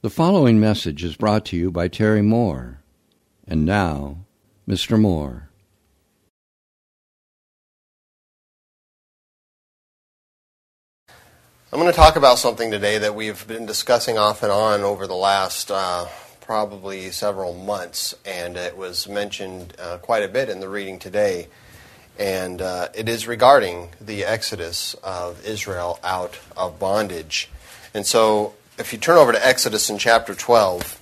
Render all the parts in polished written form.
The following message is brought to you by Terry Moore. And now, Mr. Moore. I'm going to talk about something today that we've been discussing off and on over the last probably several months, and it was mentioned quite a bit in the reading today, and it is regarding the exodus of Israel out of bondage. And so, if you turn over to Exodus in chapter 12,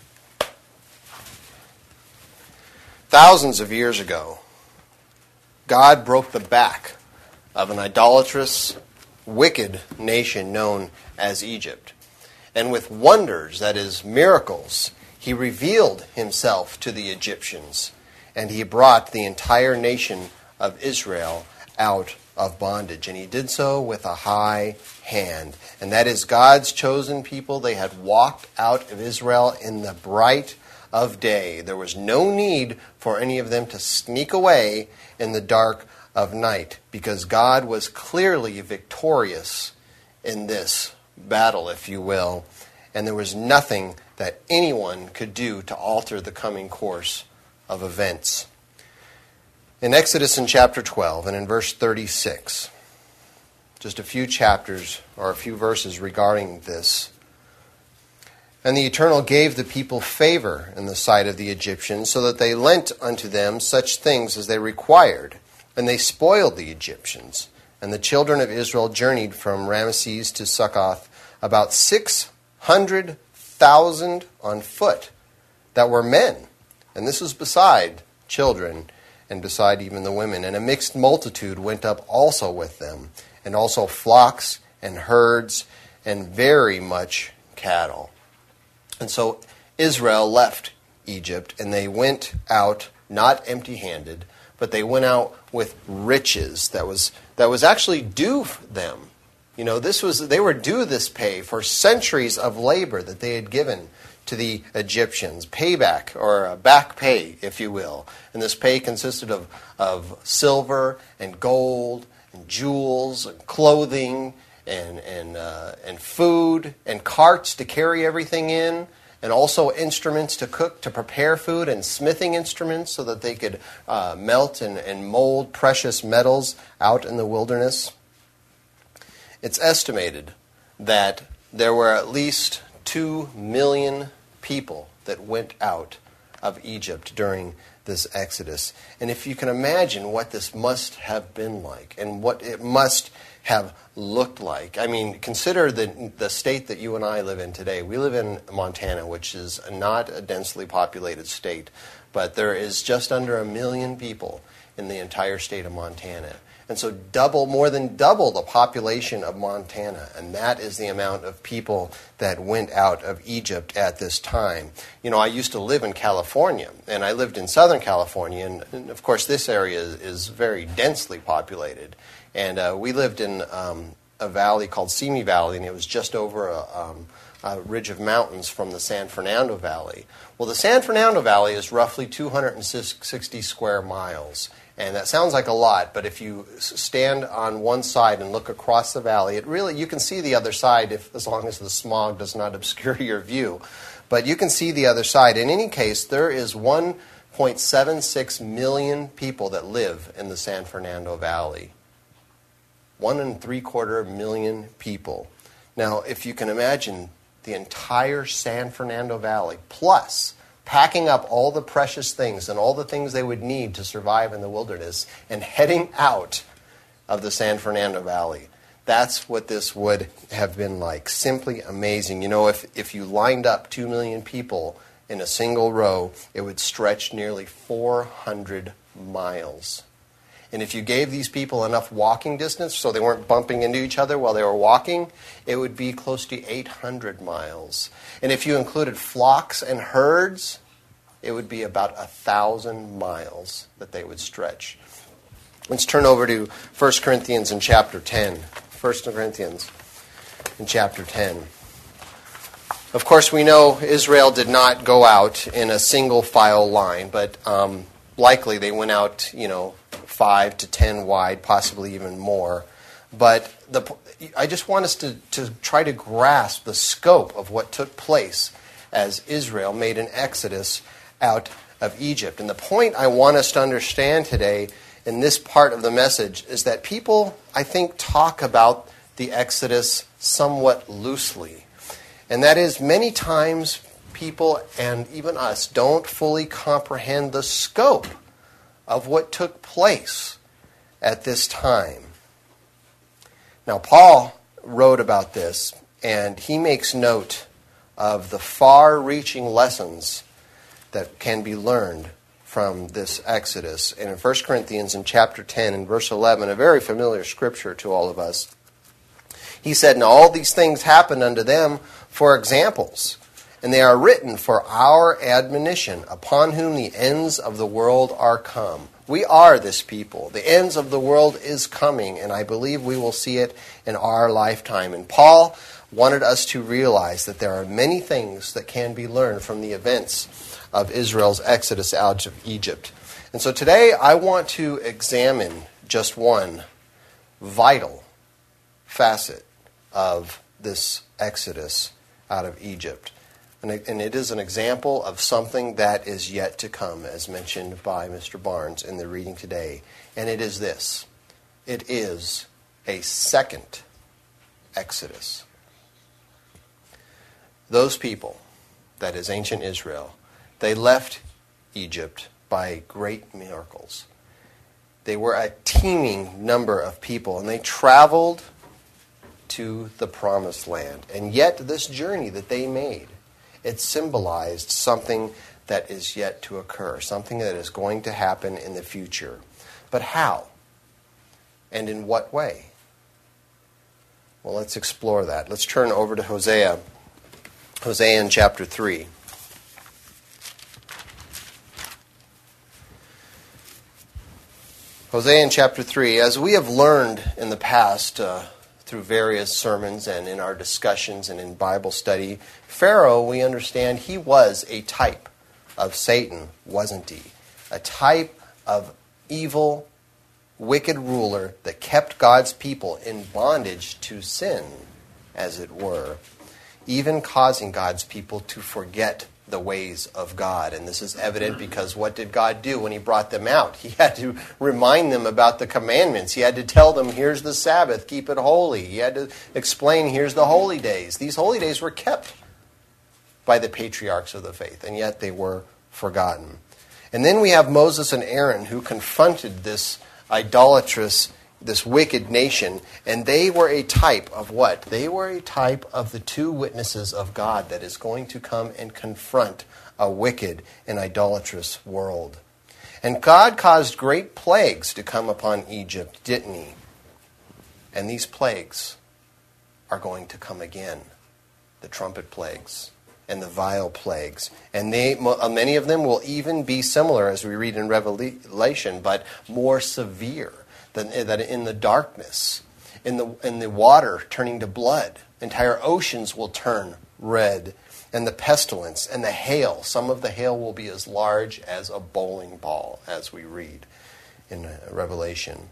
thousands of years ago, God broke the back of an idolatrous, wicked nation known as Egypt. And with wonders, that is, miracles, he revealed himself to the Egyptians, and he brought the entire nation of Israel out of bondage. And he did so with a high hand. And that is God's chosen people. They had walked out of Israel in the bright of day. There was no need for any of them to sneak away in the dark of night, because God was clearly victorious in this battle, if you will, and there was nothing that anyone could do to alter the coming course of events. In Exodus in chapter 12 and in verse 36, just a few chapters or a few verses regarding this. And the Eternal gave the people favor in the sight of the Egyptians, so that they lent unto them such things as they required. And they spoiled the Egyptians. And the children of Israel journeyed from Ramesses to Succoth, about 600,000 on foot that were men. And this was beside children and beside even the women. And a mixed multitude went up also with them, and also flocks and herds and very much cattle. And so Israel left Egypt, and they went out not empty-handed, but they went out with riches that was actually due them. You know, they were due this pay for centuries of labor that they had given to the Egyptians. Payback, or back pay, if you will. And this pay consisted of silver and gold and jewels and clothing and food and carts to carry everything in, and also instruments to cook, to prepare food, and smithing instruments so that they could melt and mold precious metals out in the wilderness. It's estimated that there were at least 2 million people that went out of Egypt during this exodus. And if you can imagine what this must have been like and what it must have looked like. I mean, consider the state that you and I live in today. We live in Montana, which is not a densely populated state, but there is just under 1 million people in the entire state of Montana. And so more than double the population of Montana, and that is the amount of people that went out of Egypt at this time. You know, I used to live in California, and I lived in Southern California, and of course this area is very densely populated. And we lived in a valley called Simi Valley, and it was just over a ridge of mountains from the San Fernando Valley. Well, the San Fernando Valley is roughly 260 square miles. And that sounds like a lot, but if you stand on one side and look across the valley, you can see the other side as long as the smog does not obscure your view. But you can see the other side. In any case, there is 1.76 million people that live in the San Fernando Valley. 1.75 million people. Now, if you can imagine the entire San Fernando Valley, plus packing up all the precious things and all the things they would need to survive in the wilderness and heading out of the San Fernando Valley. That's what this would have been like. Simply amazing. You know, if you lined up 2 million people in a single row, it would stretch nearly 400 miles. And if you gave these people enough walking distance so they weren't bumping into each other while they were walking, it would be close to 800 miles. And if you included flocks and herds, it would be about 1,000 miles that they would stretch. Let's turn over to 1 Corinthians in chapter 10. 1 Corinthians in chapter 10. Of course, we know Israel did not go out in a single file line, but likely they went out, 5 to 10 wide, possibly even more. But I just want us to try to grasp the scope of what took place as Israel made an exodus out of Egypt. And the point I want us to understand today in this part of the message is that people, I think, talk about the Exodus somewhat loosely. And that is, many times people, and even us, don't fully comprehend the scope of what took place at this time. Now, Paul wrote about this, and he makes note of the far-reaching lessons that can be learned from this Exodus. And in 1 Corinthians in chapter 10 and verse 11, a very familiar scripture to all of us, he said, "Now all these things happened unto them for examples, and they are written for our admonition, upon whom the ends of the world are come." We are this people. The ends of the world is coming, and I believe we will see it in our lifetime. And Paul wanted us to realize that there are many things that can be learned from the events of Israel's exodus out of Egypt. And so today I want to examine just one vital facet of this exodus out of Egypt. And it is an example of something that is yet to come, as mentioned by Mr. Barnes in the reading today. And it is this. It is a second exodus. Those people, that is ancient Israel, they left Egypt by great miracles. They were a teeming number of people, and they traveled to the promised land. And yet this journey that they made, it symbolized something that is yet to occur, something that is going to happen in the future. But how? And in what way? Well, let's explore that. Let's turn over to Hosea. Hosea in chapter 3. Hosea in chapter 3. As we have learned in the past through various sermons and in our discussions and in Bible study, Pharaoh, we understand, he was a type of Satan, wasn't he? A type of evil, wicked ruler that kept God's people in bondage to sin, as it were, even causing God's people to forget the ways of God. And this is evident because what did God do when he brought them out? He had to remind them about the commandments. He had to tell them, here's the Sabbath, keep it holy. He had to explain, here's the holy days. These holy days were kept by the patriarchs of the faith, and yet they were forgotten. And then we have Moses and Aaron who confronted this idolatrous, this wicked nation, and they were a type of what? They were a type of the two witnesses of God that is going to come and confront a wicked and idolatrous world. And God caused great plagues to come upon Egypt, didn't he? And these plagues are going to come again. The trumpet plagues and the vial plagues. And many of them will even be similar, as we read in Revelation, but more severe. That in the darkness, in the water turning to blood, entire oceans will turn red, and the pestilence and the hail. Some of the hail will be as large as a bowling ball, as we read in Revelation.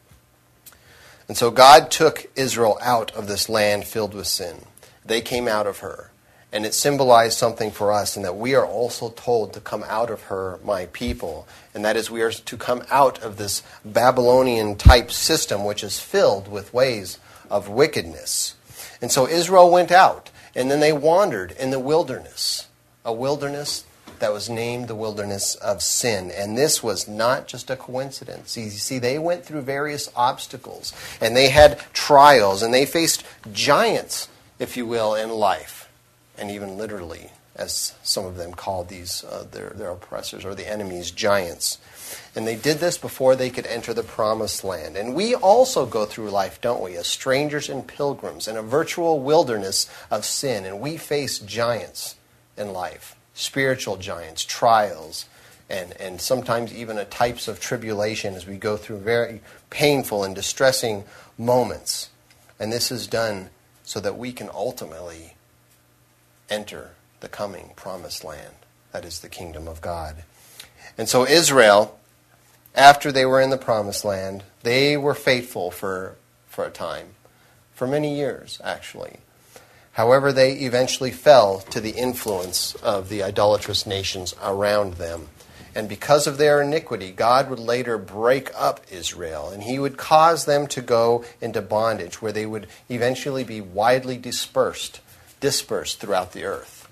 And so God took Israel out of this land filled with sin. They came out of her. And it symbolized something for us, in that we are also told to come out of her, my people. And that is, we are to come out of this Babylonian-type system, which is filled with ways of wickedness. And so Israel went out, and then they wandered in the wilderness, a wilderness that was named the wilderness of sin. And this was not just a coincidence. You see, they went through various obstacles, and they had trials, and they faced giants, if you will, in life. And even literally, as some of them called these their oppressors or the enemies, giants. And they did this before they could enter the promised land. And we also go through life, don't we, as strangers and pilgrims in a virtual wilderness of sin. And we face giants in life, spiritual giants, trials, and sometimes even types of tribulation as we go through very painful and distressing moments. And this is done so that we can ultimately enter the coming promised land. That is the kingdom of God. And so Israel, after they were in the promised land, they were faithful for a time, for many years actually. However, they eventually fell to the influence of the idolatrous nations around them. And because of their iniquity, God would later break up Israel, and he would cause them to go into bondage, where they would eventually be widely dispersed throughout the earth.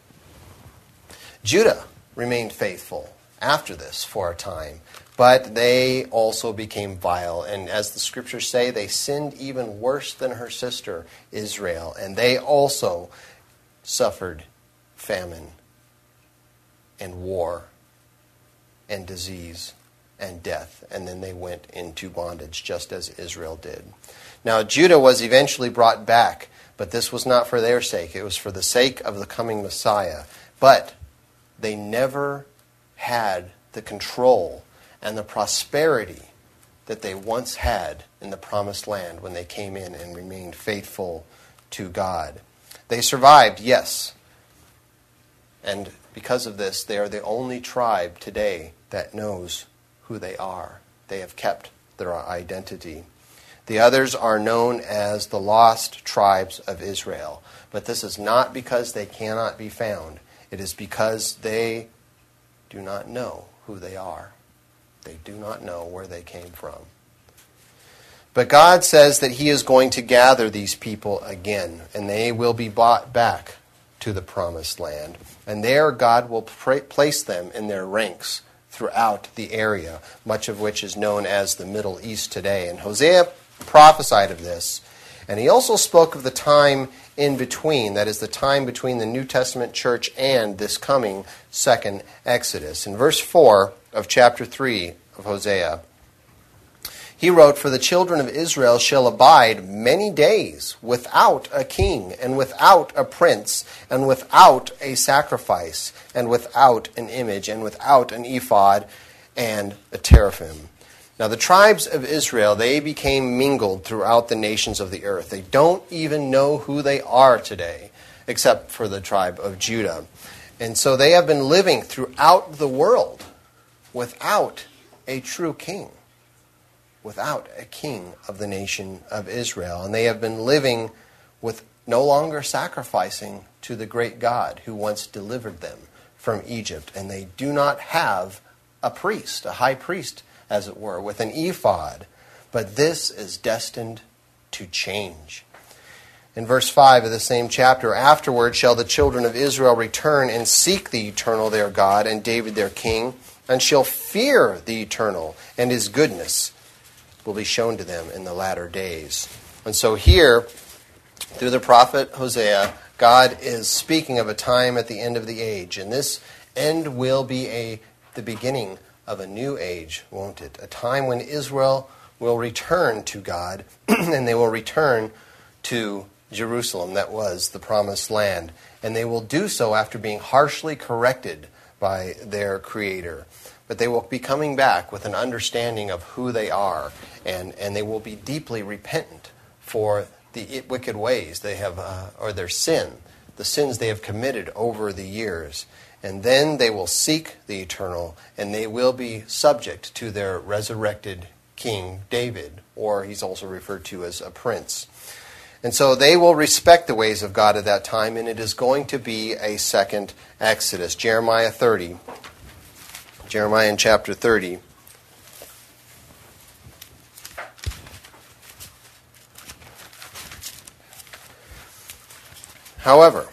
Judah remained faithful after this for a time, but they also became vile. And as the scriptures say, they sinned even worse than her sister Israel, and they also suffered famine and war and disease and death, and then they went into bondage just as Israel did. Now Judah was eventually brought back, but this was not for their sake. It was for the sake of the coming Messiah. But they never had the control and the prosperity that they once had in the promised land when they came in and remained faithful to God. They survived, yes, and because of this, they are the only tribe today that knows who they are. They have kept their identity. The others are known as the lost tribes of Israel. But this is not because they cannot be found. It is because they do not know who they are. They do not know where they came from. But God says that he is going to gather these people again, and they will be brought back to the promised land. And there God will place them in their ranks throughout the area, much of which is known as the Middle East today. And Hosea prophesied of this. And he also spoke of the time in between, that is the time between the New Testament church and this coming second Exodus. In verse 4 of chapter 3 of Hosea, he wrote, "For the children of Israel shall abide many days without a king, and without a prince, and without a sacrifice, and without an image, and without an ephod and a teraphim." Now the tribes of Israel, they became mingled throughout the nations of the earth. They don't even know who they are today, except for the tribe of Judah. And so they have been living throughout the world without a true king, without a king of the nation of Israel. And they have been living with no longer sacrificing to the great God who once delivered them from Egypt. And they do not have a priest, a high priest, as it were, with an ephod. But this is destined to change. In verse 5 of the same chapter, "Afterward shall the children of Israel return and seek the Eternal their God and David their king, and shall fear the Eternal, and his goodness will be shown to them in the latter days." And so here, through the prophet Hosea, God is speaking of a time at the end of the age. And this end will be the beginning of a new age, won't it? A time when Israel will return to God, and they will return to Jerusalem, that was the promised land. And they will do so after being harshly corrected by their Creator. But they will be coming back with an understanding of who they are, and they will be deeply repentant for the wicked ways they have, or their sin, the sins they have committed over the years. And then they will seek the Eternal, and they will be subject to their resurrected King David, or he's also referred to as a prince. And so they will respect the ways of God at that time, and it is going to be a second Exodus. Jeremiah in chapter 30. However,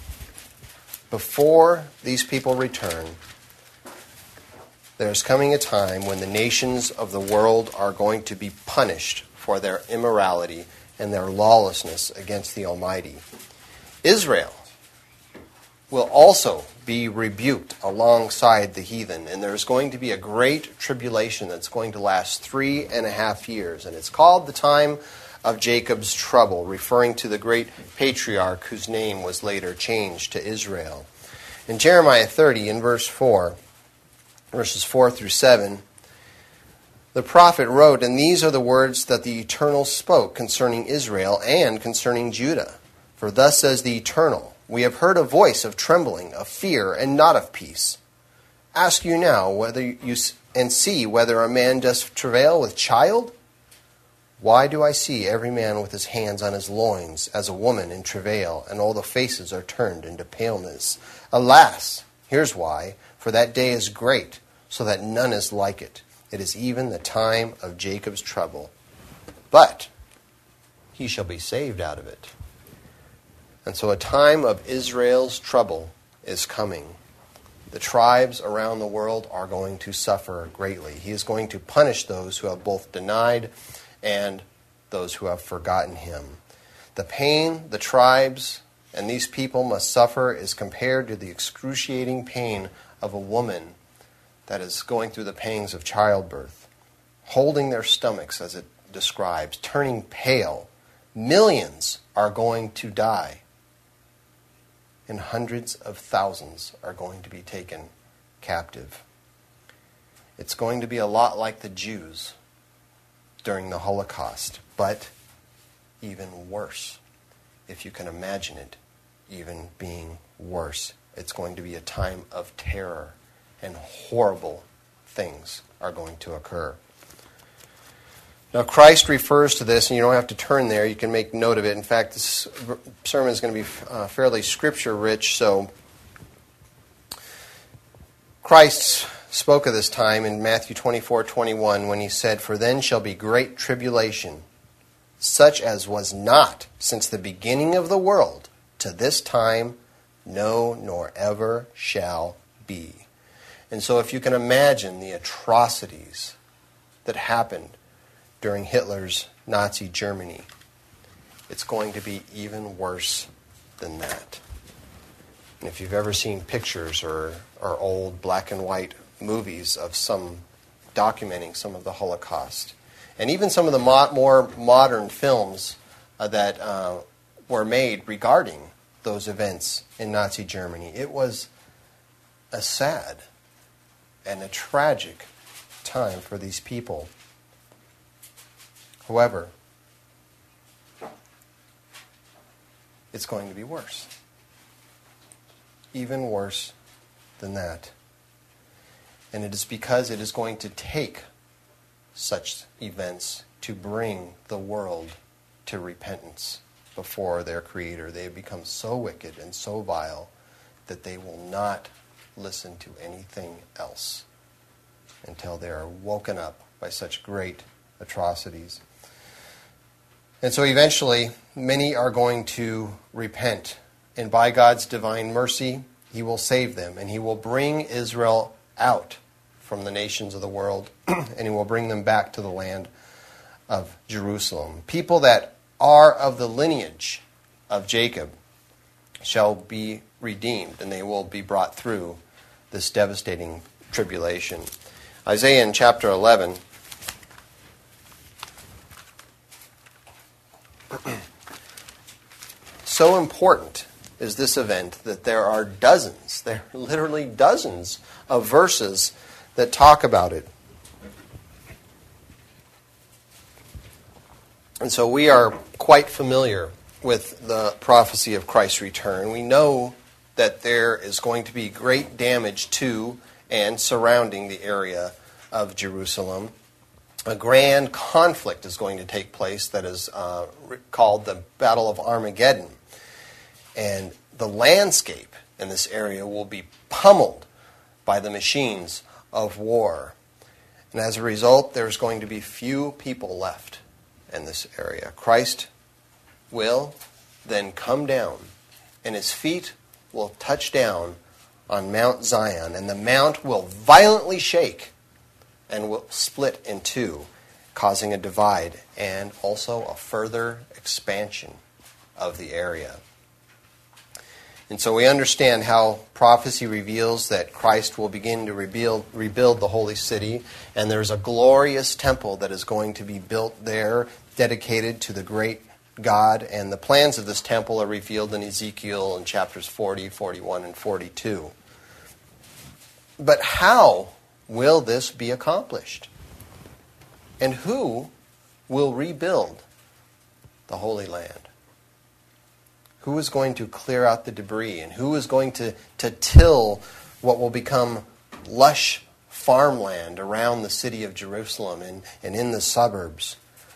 before these people return, there's coming a time when the nations of the world are going to be punished for their immorality and their lawlessness against the Almighty. Israel will also be rebuked alongside the heathen, and there's going to be a great tribulation that's going to last 3.5 years, and it's called the time of Jacob's trouble, referring to the great patriarch whose name was later changed to Israel. In Jeremiah 30, in verse 4, verses 4 through 7, the prophet wrote, "And these are the words that the Eternal spoke concerning Israel and concerning Judah. For thus says the Eternal, we have heard a voice of trembling, of fear, and not of peace. Ask you now and see whether a man does travail with child? Why do I see every man with his hands on his loins as a woman in travail, and all the faces are turned into paleness? Alas, here's why, for that day is great, so that none is like it. It is even the time of Jacob's trouble. But he shall be saved out of it. And so a time of Israel's trouble is coming. The tribes around the world are going to suffer greatly. He is going to punish those who have both denied and those who have forgotten him. The pain the tribes and these people must suffer is compared to the excruciating pain of a woman that is going through the pangs of childbirth, holding their stomachs, as it describes, turning pale. Millions are going to die, and hundreds of thousands are going to be taken captive. It's going to be a lot like the Jews during the Holocaust, but even worse. If you can imagine it, even being worse. It's going to be a time of terror, and horrible things are going to occur. Now, Christ refers to this, and you don't have to turn there. You can make note of it. In fact, this sermon is going to be fairly scripture-rich, so Christ spoke of this time in Matthew 24:21 when he said, "For then shall be great tribulation, such as was not since the beginning of the world to this time, no, nor ever shall be." And so if you can imagine the atrocities that happened during Hitler's Nazi Germany, it's going to be even worse than that. And if you've ever seen pictures or old black and white movies of some documenting some of the Holocaust, and even some of the more modern films that were made regarding those events in Nazi Germany, it was a sad and a tragic time for these people. However, it's going to be worse. Even worse than that. And it is because it is going to take such events to bring the world to repentance before their Creator. They have become so wicked and so vile that they will not listen to anything else until they are woken up by such great atrocities. And so eventually, many are going to repent. And by God's divine mercy, He will save them. And He will bring Israel out from the nations of the world. And He will bring them back to the land of Jerusalem. People that are of the lineage of Jacob shall be redeemed. And they will be brought through this devastating tribulation. Isaiah in chapter 11... So important is this event that there are literally dozens of verses that talk about it. And so we are quite familiar with the prophecy of Christ's return. We know that there is going to be great damage to and surrounding the area of Jerusalem. A grand conflict is going to take place that is called the Battle of Armageddon. And the landscape in this area will be pummeled by the machines of war. And as a result, there's going to be few people left in this area. Christ will then come down, and His feet will touch down on Mount Zion, and the mount will violently shake and will split in two, causing a divide and also a further expansion of the area. And so we understand how prophecy reveals that Christ will begin to rebuild the holy city, and there's a glorious temple that is going to be built there, dedicated to the great God, and the plans of this temple are revealed in Ezekiel in chapters 40, 41, and 42. But how will this be accomplished? And who will rebuild the Holy Land? Who is going to clear out the debris? And who is going to till what will become lush farmland around the city of Jerusalem and in the suburbs?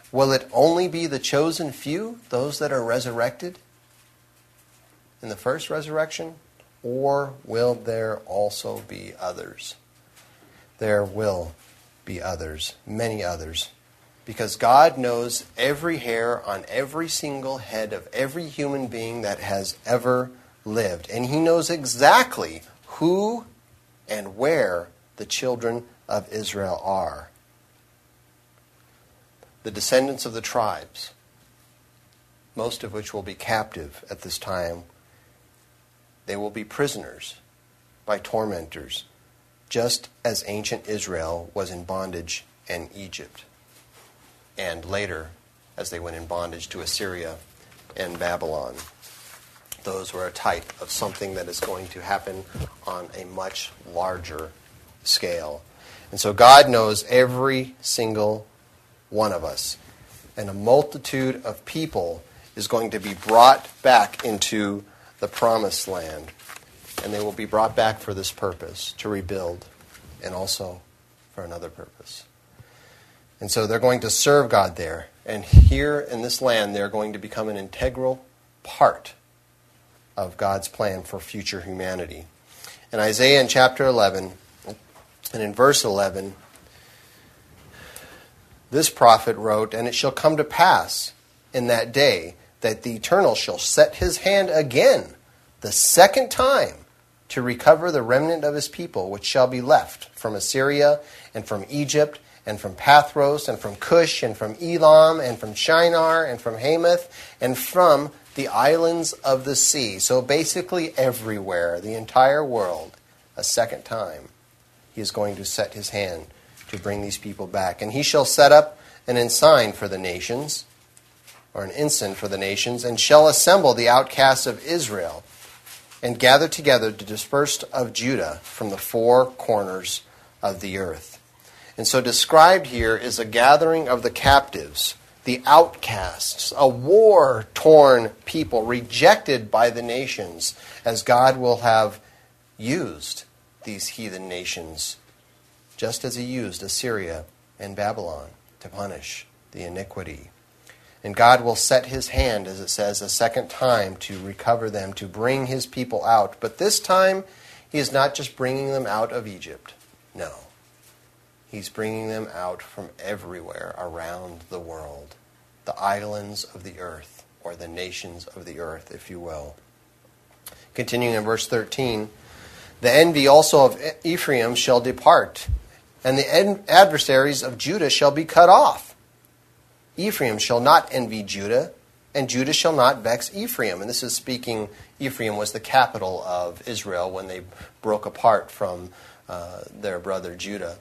Will it only be the chosen few, those that are resurrected in the first resurrection? Or will there also be others? There will be others, many others. Because God knows every hair on every single head of every human being that has ever lived. And He knows exactly who and where the children of Israel are. The descendants of the tribes, most of which will be captive at this time, they will be prisoners by tormentors, just as ancient Israel was in bondage in Egypt, and later as they went in bondage to Assyria and Babylon. Those were a type of something that is going to happen on a much larger scale. And so God knows every single one of us. And a multitude of people is going to be brought back into the promised land. And they will be brought back for this purpose, to rebuild, and also for another purpose. And so they're going to serve God there. And here in this land, they're going to become an integral part of God's plan for future humanity. In Isaiah in chapter 11, and in verse 11, this prophet wrote, "And it shall come to pass in that day that the Eternal shall set His hand again, the second time, to recover the remnant of His people, which shall be left from Assyria, and from Egypt, and from Pathros, and from Cush, and from Elam, and from Shinar, and from Hamath, and from the islands of the sea." So basically everywhere, the entire world, a second time, He is going to set His hand to bring these people back. "And He shall set up an ensign for the nations," or an ensign for the nations, "and shall assemble the outcasts of Israel, and gather together the dispersed of Judah from the four corners of the earth." And so described here is a gathering of the captives, the outcasts, a war-torn people rejected by the nations, as God will have used these heathen nations, just as He used Assyria and Babylon to punish the iniquity. And God will set His hand, as it says, a second time to recover them, to bring His people out. But this time, He is not just bringing them out of Egypt. No. He's bringing them out from everywhere around the world. The islands of the earth, or the nations of the earth, if you will. Continuing in verse 13, "The envy also of Ephraim shall depart, and the adversaries of Judah shall be cut off. Ephraim shall not envy Judah, and Judah shall not vex Ephraim." And this is speaking, Ephraim was the capital of Israel when they broke apart from their brother Judah.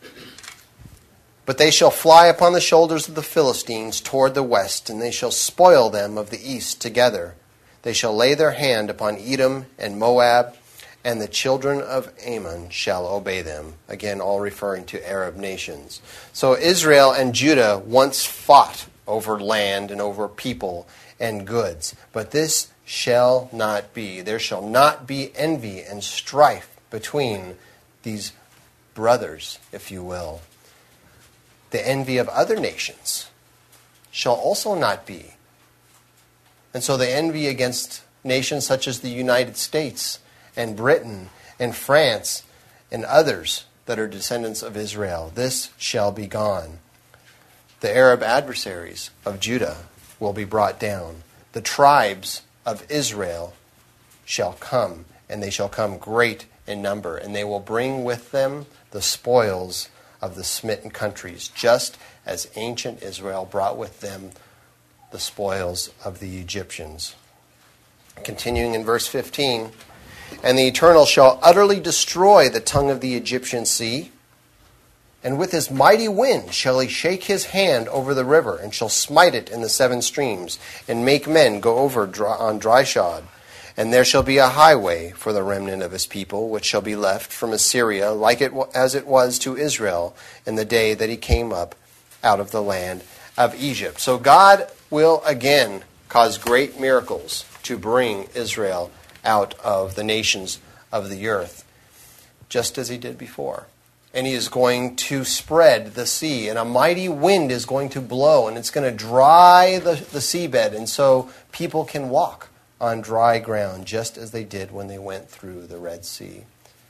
"But they shall fly upon the shoulders of the Philistines toward the west, and they shall spoil them of the east together. They shall lay their hand upon Edom and Moab, and the children of Ammon shall obey them." Again, all referring to Arab nations. So Israel and Judah once fought over land and over people and goods. But this shall not be. There shall not be envy and strife between these brothers, if you will. The envy of other nations shall also not be. And so the envy against nations such as the United States and Britain and France and others that are descendants of Israel, this shall be gone. The Arab adversaries of Judah will be brought down. The tribes of Israel shall come, and they shall come great in number, and they will bring with them the spoils of the smitten countries, just as ancient Israel brought with them the spoils of the Egyptians. Continuing in verse 15, "And the Eternal shall utterly destroy the tongue of the Egyptian sea, and with His mighty wind shall He shake His hand over the river, and shall smite it in the seven streams, and make men go over on dry shod. And there shall be a highway for the remnant of His people, which shall be left from Assyria, like it as it was to Israel in the day that he came up out of the land of Egypt." So God will again cause great miracles to bring Israel out of the nations of the earth, just as He did before. and he is going to spread the sea, and a mighty wind is going to blow, and it's going to dry the seabed, and so people can walk on dry ground, just as they did when they went through the Red Sea.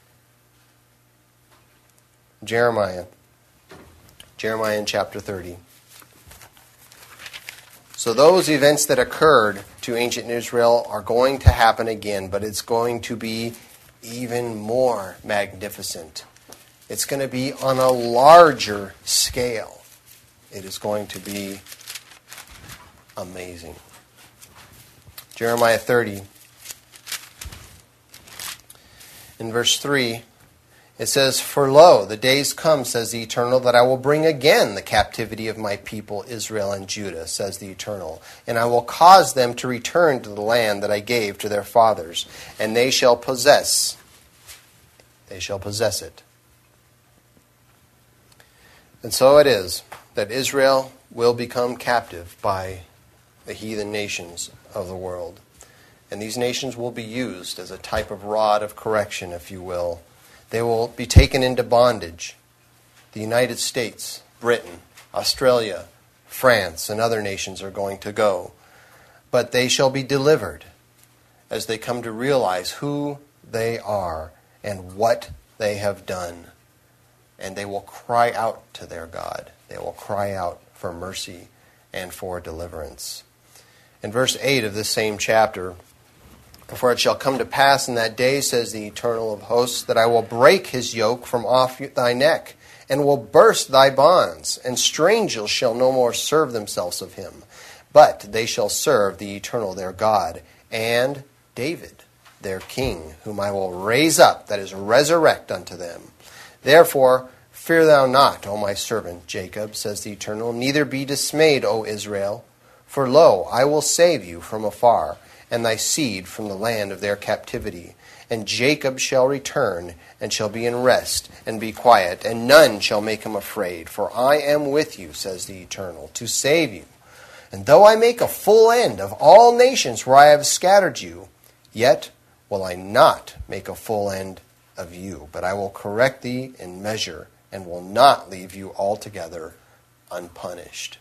Jeremiah in chapter 30. So those events that occurred to ancient Israel are going to happen again, but it's going to be even more magnificent. It's going to be on a larger scale. It is going to be amazing. Jeremiah 30, in verse 3, it says, "For lo, the days come, says the Eternal, that I will bring again the captivity of my people Israel and Judah, says the Eternal, and I will cause them to return to the land that I gave to their fathers, and they shall possess it." And so it is that Israel will become captive by the heathen nations of the world. And these nations will be used as a type of rod of correction, if you will. They will be taken into bondage. The United States, Britain, Australia, France, and other nations are going to go. But they shall be delivered as they come to realize who they are and what they have done. And they will cry out to their God. They will cry out for mercy and for deliverance. In verse 8 of this same chapter, "For it shall come to pass in that day, says the Eternal of hosts, that I will break his yoke from off thy neck, and will burst thy bonds, and strangers shall no more serve themselves of him, but they shall serve the Eternal their God, and David their king, whom I will raise up, that is, resurrect unto them. Therefore, fear thou not, O my servant Jacob, says the Eternal, neither be dismayed, O Israel. For lo, I will save you from afar, and thy seed from the land of their captivity. And Jacob shall return, and shall be in rest, and be quiet, and none shall make him afraid. For I am with you, says the Eternal, to save you. And though I make a full end of all nations where I have scattered you, yet will I not make a full end of you, but I will correct thee in measure, and will not leave you altogether unpunished."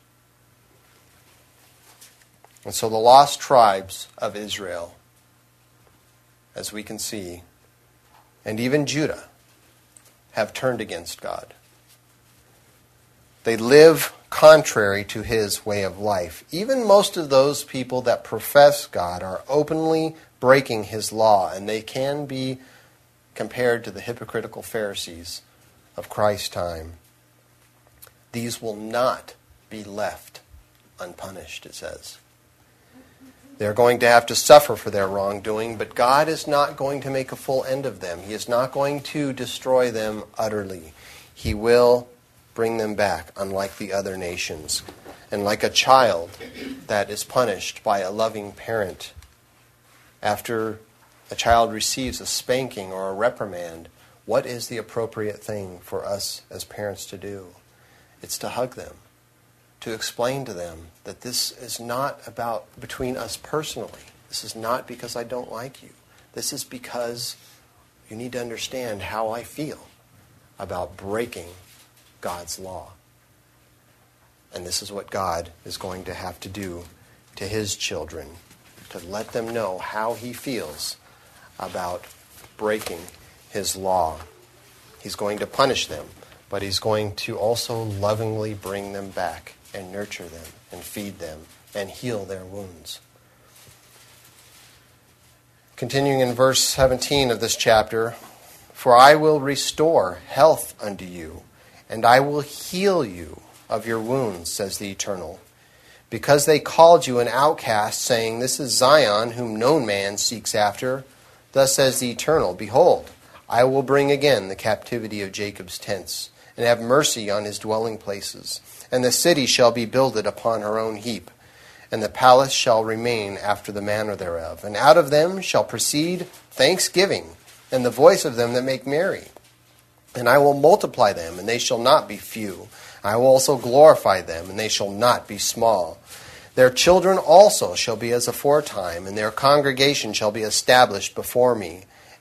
And so the lost tribes of Israel, as we can see, and even Judah, have turned against God. They live contrary to his way of life. Even most of those people that profess God are openly breaking his law, and they can be compared to the hypocritical Pharisees of Christ's time. These will not be left unpunished, it says. They're going to have to suffer for their wrongdoing, but God is not going to make a full end of them. He is not going to destroy them utterly. He will bring them back, unlike the other nations. And like a child that is punished by a loving parent, after a child receives a spanking or a reprimand, what is the appropriate thing for us as parents to do? It's to hug them, to explain to them that this is not about between us personally. This is not because I don't like you. This is because you need to understand how I feel about breaking God's law. And this is what God is going to have to do to his children, to let them know how he feels about breaking his law. He's going to punish them, but he's going to also lovingly bring them back and nurture them and feed them and heal their wounds. Continuing in verse 17 of this chapter, "For I will restore health unto you, and I will heal you of your wounds, says the Eternal. Because they called you an outcast, saying, This is Zion, whom no man seeks after. Thus says the Eternal, Behold, I will bring again the captivity of Jacob's tents, and have mercy on his dwelling places. And the city shall be builded upon her own heap, and the palace shall remain after the manner thereof. And out of them shall proceed thanksgiving, and the voice of them that make merry. And I will multiply them, and they shall not be few. I will also glorify them, and they shall not be small. Their children also shall be as aforetime, and their congregation shall be established before me.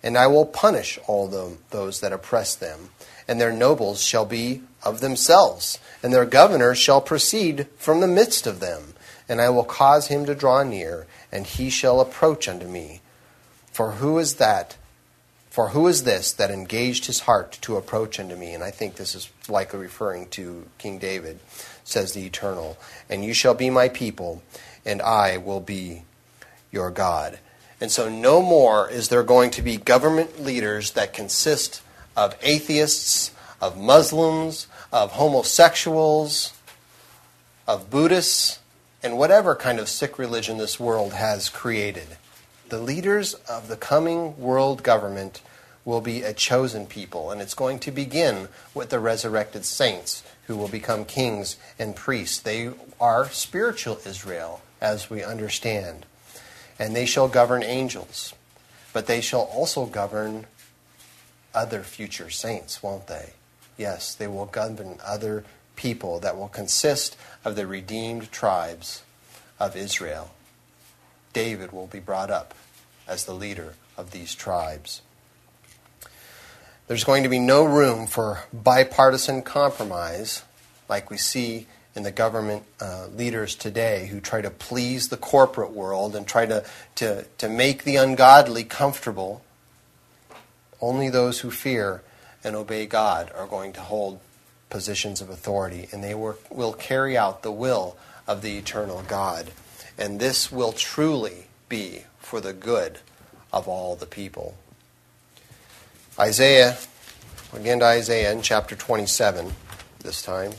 And I will punish all those that oppress them, and their nobles shall be of themselves, and their governors shall proceed from the midst of them. And I will cause him to draw near, and he shall approach unto me. For who is this that engaged his heart to approach unto me? And I think this is likely referring to King David, says the Eternal. And you shall be my people, and I will be your God. And so no more is there going to be government leaders that consist of atheists, of Muslims, of homosexuals, of Buddhists, and whatever kind of sick religion this world has created. The leaders of the coming world government will be a chosen people, and it's going to begin with the resurrected saints who will become kings and priests. They are spiritual Israel, as we understand. And they shall govern angels, but they shall also govern other future saints, won't they? Yes, they will govern other people that will consist of the redeemed tribes of Israel. David will be brought up as the leader of these tribes. There's going to be no room for bipartisan compromise like we see in the government leaders today who try to please the corporate world and try to make the ungodly comfortable. Only those who fear and obey God are going to hold positions of authority, and they will carry out the will of the eternal God. And this will truly be for the good of all the people. Isaiah, again to Isaiah in chapter 27 this time.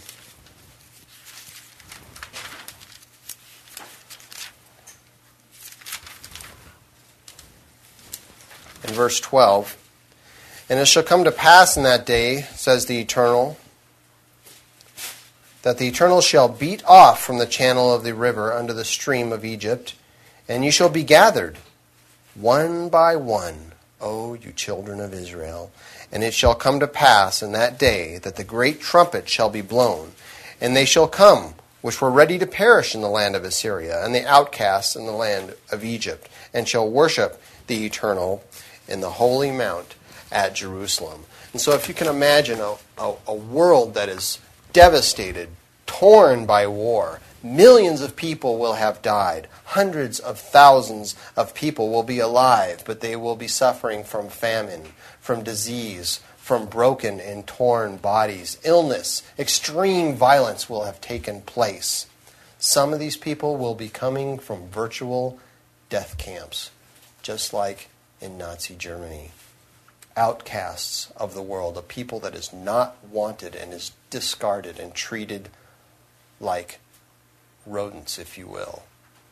In verse 12, and it shall come to pass in that day, says the Eternal, that the Eternal shall beat off from the channel of the river unto the stream of Egypt, and ye shall be gathered, one by one, O you children of Israel. And it shall come to pass in that day that the great trumpet shall be blown, and they shall come, which were ready to perish in the land of Assyria, and the outcasts in the land of Egypt, and shall worship the Eternal in the holy mount at Jerusalem. And so if you can imagine a world that is devastated, torn by war, millions of people will have died, hundreds of thousands of people will be alive, but they will be suffering from famine, from disease, from broken and torn bodies, illness, extreme violence will have taken place. Some of these people will be coming from virtual death camps, just like in Nazi Germany. Outcasts of the world, a people that is not wanted and is discarded and treated like rodents, if you will.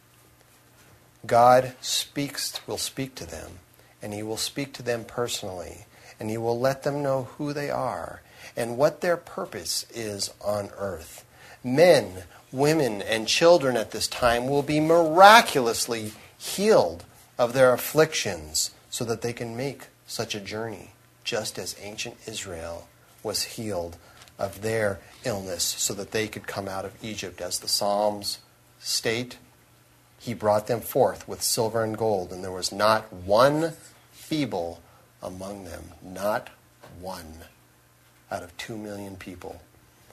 God will speak to them, and he will speak to them personally, and he will let them know who they are and what their purpose is on earth. Men, women, and children at this time will be miraculously healed of their afflictions so that they can make such a journey, just as ancient Israel was healed of their illness so that they could come out of Egypt. As the Psalms state, he brought them forth with silver and gold, and there was not one feeble among them, not one out of 2 million people.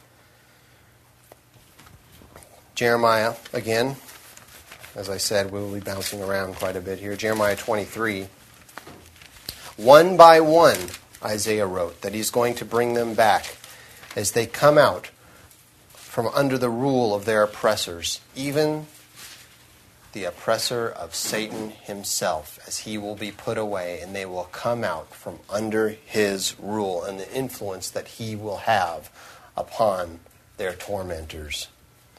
Jeremiah, again, as I said, we will be bouncing around quite a bit here. Jeremiah 23. One by one, Isaiah wrote, that he's going to bring them back as they come out from under the rule of their oppressors, even the oppressor of Satan himself, as he will be put away, and they will come out from under his rule and the influence that he will have upon their tormentors.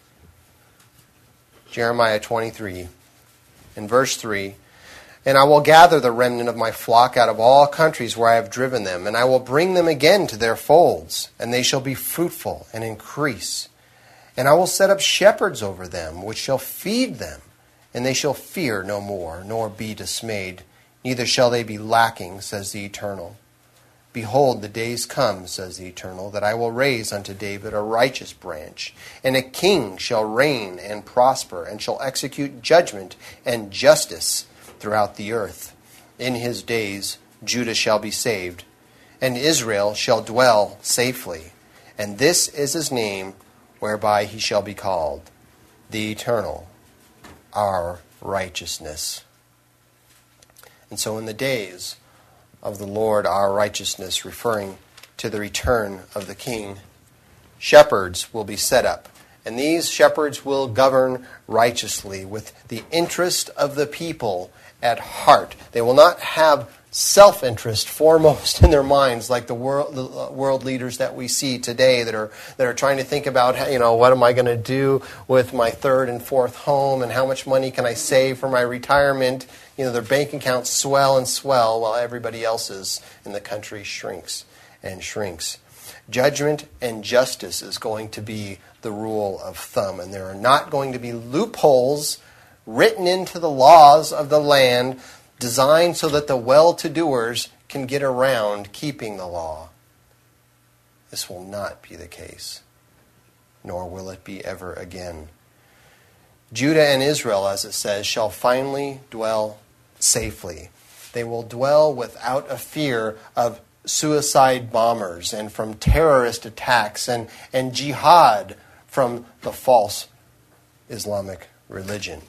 Jeremiah 23, in verse 3, and I will gather the remnant of my flock out of all countries where I have driven them, and I will bring them again to their folds, and they shall be fruitful and increase. And I will set up shepherds over them, which shall feed them, and they shall fear no more, nor be dismayed, neither shall they be lacking, says the Eternal. Behold, the days come, says the Eternal, that I will raise unto David a righteous branch, and a king shall reign and prosper, and shall execute judgment and justice throughout the earth. In his days Judah shall be saved, and Israel shall dwell safely. And this is his name whereby he shall be called, the Eternal, our righteousness. And so in the days of the Lord our righteousness, referring to the return of the King, shepherds will be set up. And these shepherds will govern righteously with the interest of the people at heart. They will not have self-interest foremost in their minds like the world leaders that we see today that are trying to think about, what am I going to do with my third and fourth home and how much money can I save for my retirement. Their bank accounts swell and swell while everybody else's in the country shrinks and shrinks. Judgment and justice is going to be the rule of thumb, and there are not going to be loopholes written into the laws of the land designed so that the well-to-doers can get around keeping the law. This will not be the case, nor will it be ever again. Judah and Israel, as it says, shall finally dwell safely. They will dwell without a fear of suicide bombers and from terrorist attacks and jihad from the false Islamic religion.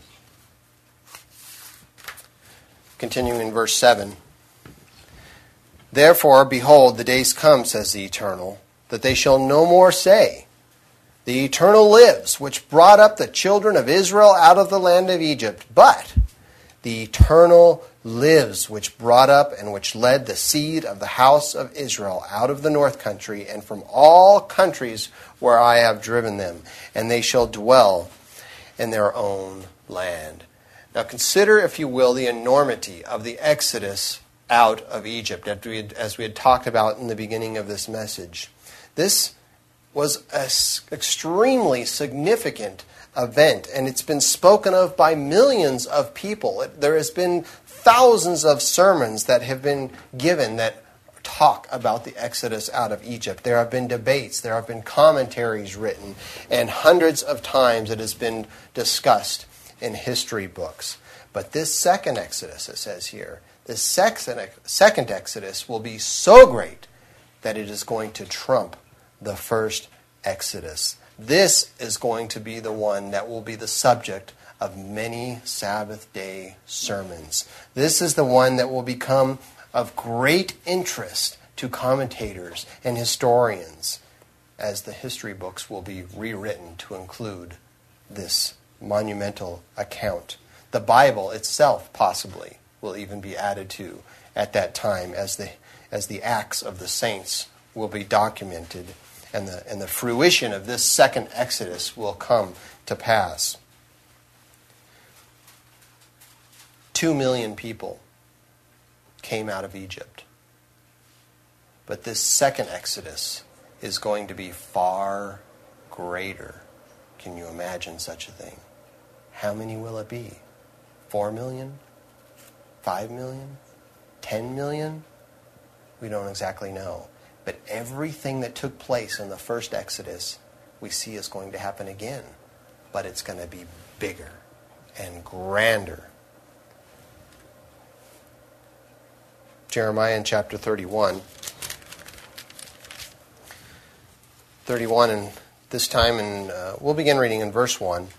Continuing in verse 7. Therefore, behold, the days come, says the Eternal, that they shall no more say, the Eternal lives, which brought up the children of Israel out of the land of Egypt. But the Eternal lives, which brought up and which led the seed of the house of Israel out of the north country and from all countries where I have driven them, and they shall dwell in their own land. Now consider, if you will, the enormity of the exodus out of Egypt, as we had talked about in the beginning of this message. This was an extremely significant event, and it's been spoken of by millions of people. There has been thousands of sermons that have been given that talk about the exodus out of Egypt. There have been debates, there have been commentaries written, and hundreds of times it has been discussed in history books. But this second exodus, it says here, this second exodus will be so great that it is going to trump the first exodus. This is going to be the one that will be the subject of many Sabbath day sermons. This is the one that will become of great interest to commentators and historians as the history books will be rewritten to include this monumental account. The Bible itself possibly will even be added to at that time as the acts of the saints will be documented and the fruition of this second exodus will come to pass. 2 million people came out of Egypt. But this second exodus is going to be far greater. Can you imagine such a thing? How many will it be? 4 million? 5 million? 10 million? We don't exactly know. But everything that took place in the first Exodus, we see is going to happen again. But it's going to be bigger and grander. Jeremiah in chapter 31. 31, and this time we'll begin reading in verse 1.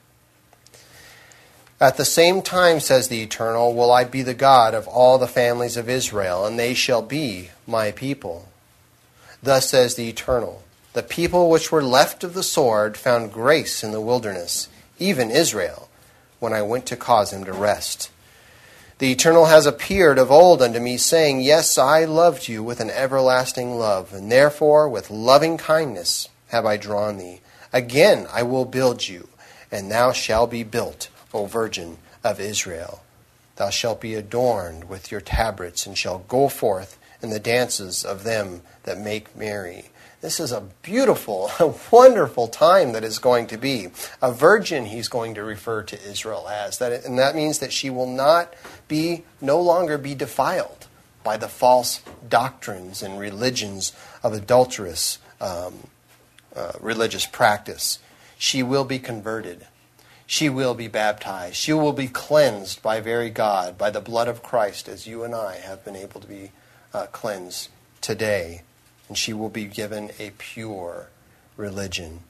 At the same time, says the Eternal, will I be the God of all the families of Israel, and they shall be my people. Thus says the Eternal, the people which were left of the sword found grace in the wilderness, even Israel, when I went to cause him to rest. The Eternal has appeared of old unto me, saying, yes, I loved you with an everlasting love, and therefore with loving kindness have I drawn thee. Again I will build you, and thou shalt be built, O Virgin of Israel. Thou shalt be adorned with your tabrets, and shalt go forth in the dances of them that make merry. This is a beautiful, a wonderful time that is going to be. A virgin he's going to refer to Israel as. And that means that she will no longer be defiled by the false doctrines and religions of adulterous religious practice. She will be converted. she will be baptized. She will be cleansed by very God, by the blood of Christ, as you and I have been able to be cleansed today. And she will be given a pure religion.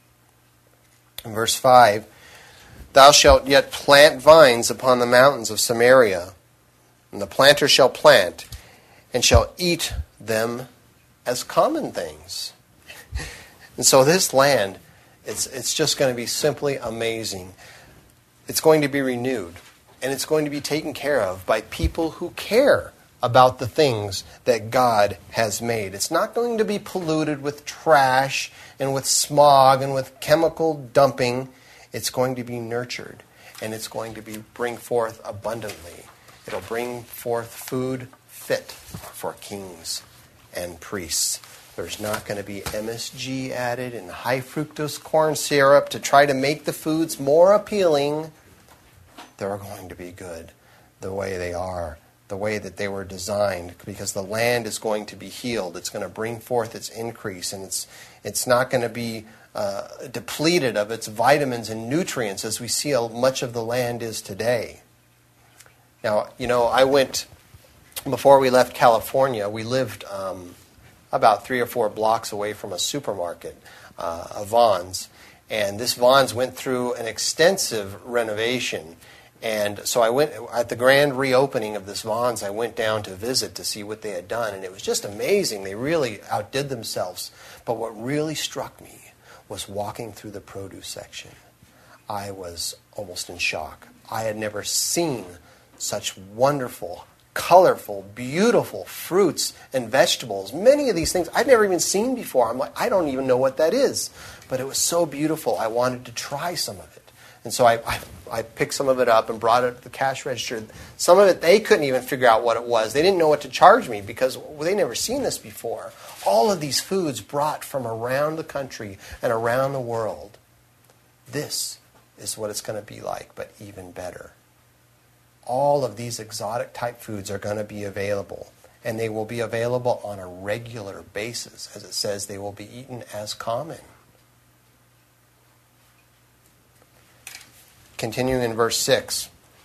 In verse 5, thou shalt yet plant vines upon the mountains of Samaria, and the planter shall plant, and shall eat them as common things. And so this land, it's just going to be simply amazing. It's going to be renewed, and it's going to be taken care of by people who care about the things that God has made. It's not going to be polluted with trash and with smog and with chemical dumping. It's going to be nurtured, and it's going to bring forth abundantly. It'll bring forth food fit for kings and priests. There's not going to be MSG added and high fructose corn syrup to try to make the foods more appealing. They're going to be good the way they are, the way that they were designed, because the land is going to be healed. It's going to bring forth its increase, and it's not going to be depleted of its vitamins and nutrients as we see how much of the land is today. Now, I went, before we left California, we lived about 3 or 4 blocks away from a supermarket, a Vons. And this Vons went through an extensive renovation. And so I went, at the grand reopening of this Vons, I went down to visit to see what they had done. And it was just amazing. They really outdid themselves. But what really struck me was walking through the produce section. I was almost in shock. I had never seen such wonderful, colorful, beautiful fruits and vegetables. Many of these things I'd never even seen before. I'm like, I don't even know what that is. But it was so beautiful, I wanted to try some of it. And so I picked some of it up and brought it to the cash register. Some of it, they couldn't even figure out what it was. They didn't know what to charge me because they'd never seen this before. All of these foods brought from around the country and around the world. This is what it's going to be like, but even better. All of these exotic type foods are going to be available, and they will be available on a regular basis. As it says, they will be eaten as common. Continuing in verse 6.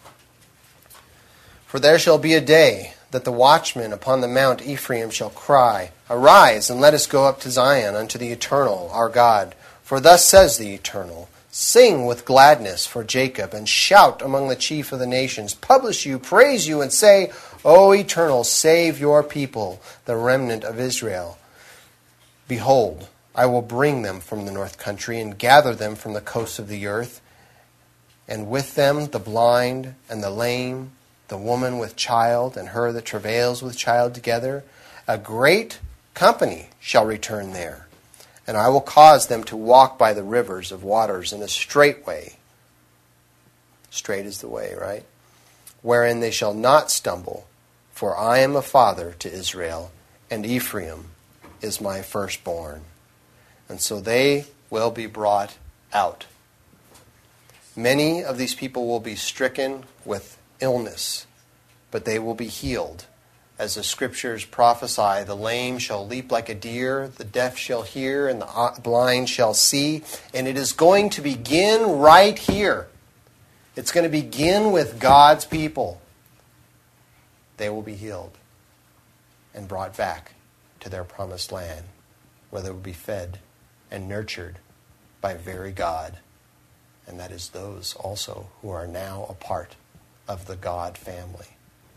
For there shall be a day that the watchman upon the mount Ephraim shall cry, Arise, and let us go up to Zion unto the Eternal, our God. For thus says the Eternal, Sing with gladness for Jacob, and shout among the chief of the nations. Publish you, praise you, and say, O Eternal, save your people, the remnant of Israel. Behold, I will bring them from the north country, and gather them from the coasts of the earth, and with them the blind and the lame, the woman with child, and her that travails with child together. A great company shall return there. And I will cause them to walk by the rivers of waters in a straight way. Straight is the way, right? Wherein they shall not stumble, for I am a father to Israel, and Ephraim is my firstborn. And so they will be brought out. Many of these people will be stricken with illness, but they will be healed. As the scriptures prophesy, the lame shall leap like a deer, the deaf shall hear, and the blind shall see. And it is going to begin right here. It's going to begin with God's people. They will be healed and brought back to their promised land, where they will be fed and nurtured by very God. And that is those also who are now a part of the God family.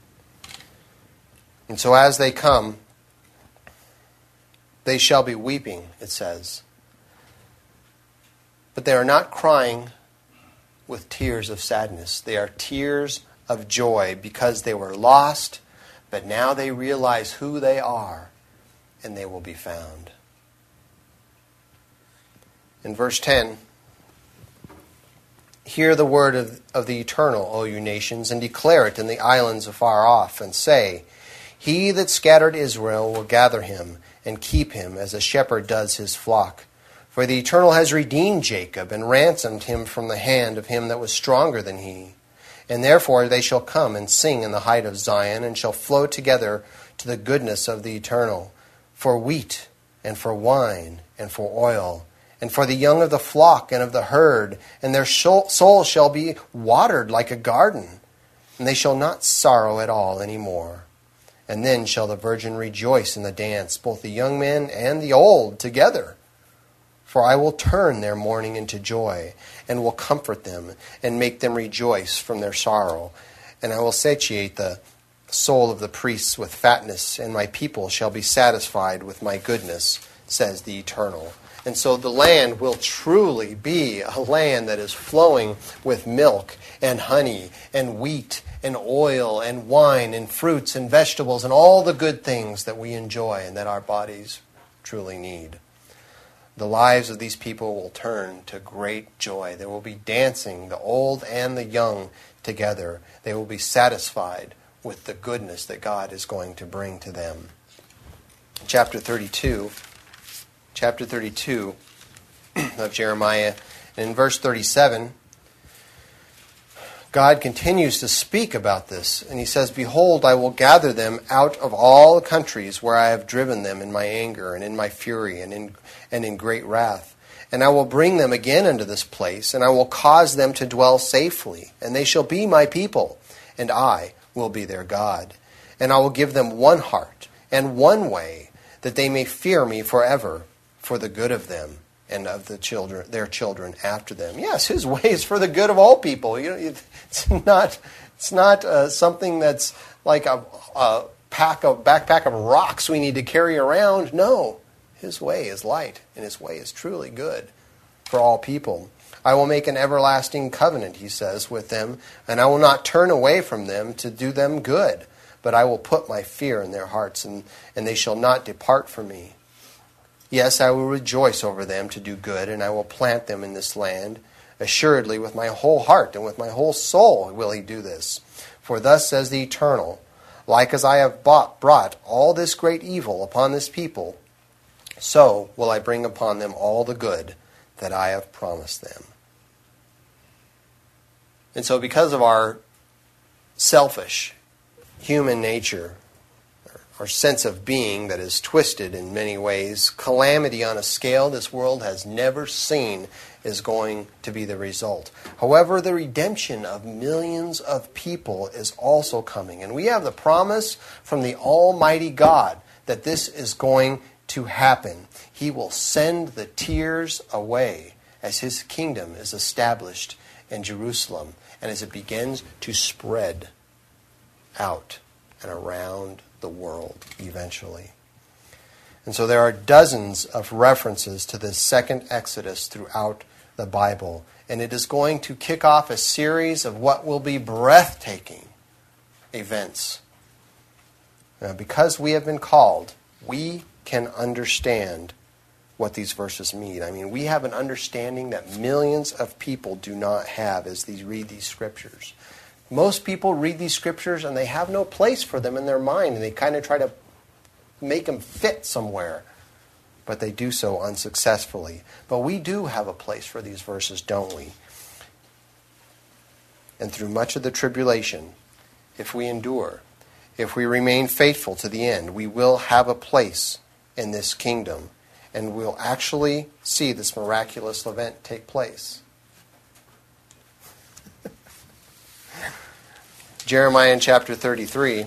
And so as they come, they shall be weeping, it says. But they are not crying with tears of sadness. They are tears of joy because they were lost, but now they realize who they are, and they will be found. In verse 10, Hear the word of the Eternal, O you nations, and declare it in the islands afar off, and say, He that scattered Israel will gather him, and keep him as a shepherd does his flock. For the Eternal has redeemed Jacob, and ransomed him from the hand of him that was stronger than he. And therefore they shall come and sing in the height of Zion, and shall flow together to the goodness of the Eternal, for wheat, and for wine, and for oil, and for the young of the flock and of the herd, and their soul shall be watered like a garden, and they shall not sorrow at all any more. And then shall the virgin rejoice in the dance, both the young men and the old together. For I will turn their mourning into joy, and will comfort them, and make them rejoice from their sorrow. And I will satiate the soul of the priests with fatness, and my people shall be satisfied with my goodness, says the Eternal. And so the land will truly be a land that is flowing with milk and honey and wheat and oil and wine and fruits and vegetables and all the good things that we enjoy and that our bodies truly need. The lives of these people will turn to great joy. They will be dancing, the old and the young, together. They will be satisfied with the goodness that God is going to bring to them. Chapter 32 of Jeremiah, and in verse 37, God continues to speak about this, and he says, Behold, I will gather them out of all the countries where I have driven them in my anger and in my fury and in great wrath. And I will bring them again unto this place, and I will cause them to dwell safely, and they shall be my people, and I will be their God. And I will give them one heart and one way, that they may fear me forever, for the good of them and of the children, their children after them. Yes, his way is for the good of all people. It's not something that's like a backpack of rocks we need to carry around. No, his way is light, and his way is truly good for all people. I will make an everlasting covenant, he says, with them, and I will not turn away from them to do them good, but I will put my fear in their hearts, and they shall not depart from me. Yes, I will rejoice over them to do good, and I will plant them in this land. Assuredly, with my whole heart and with my whole soul will he do this. For thus says the Eternal, like as I have brought all this great evil upon this people, so will I bring upon them all the good that I have promised them. And so because of our selfish human nature, our sense of being that is twisted in many ways, calamity on a scale this world has never seen is going to be the result. However, the redemption of millions of people is also coming. And we have the promise from the Almighty God that this is going to happen. He will send the tears away as his kingdom is established in Jerusalem and as it begins to spread out and around the world eventually. And so there are dozens of references to this second Exodus throughout the Bible, and it is going to kick off a series of what will be breathtaking events. Now, because we have been called, we can understand what these verses mean. I mean, we have an understanding that millions of people do not have as they read these scriptures. Most people read these scriptures and they have no place for them in their mind, and they kind of try to make them fit somewhere, but they do so unsuccessfully. But we do have a place for these verses, don't we? And through much of the tribulation, if we endure, if we remain faithful to the end, we will have a place in this kingdom, and we'll actually see this miraculous event take place. Jeremiah in chapter 33.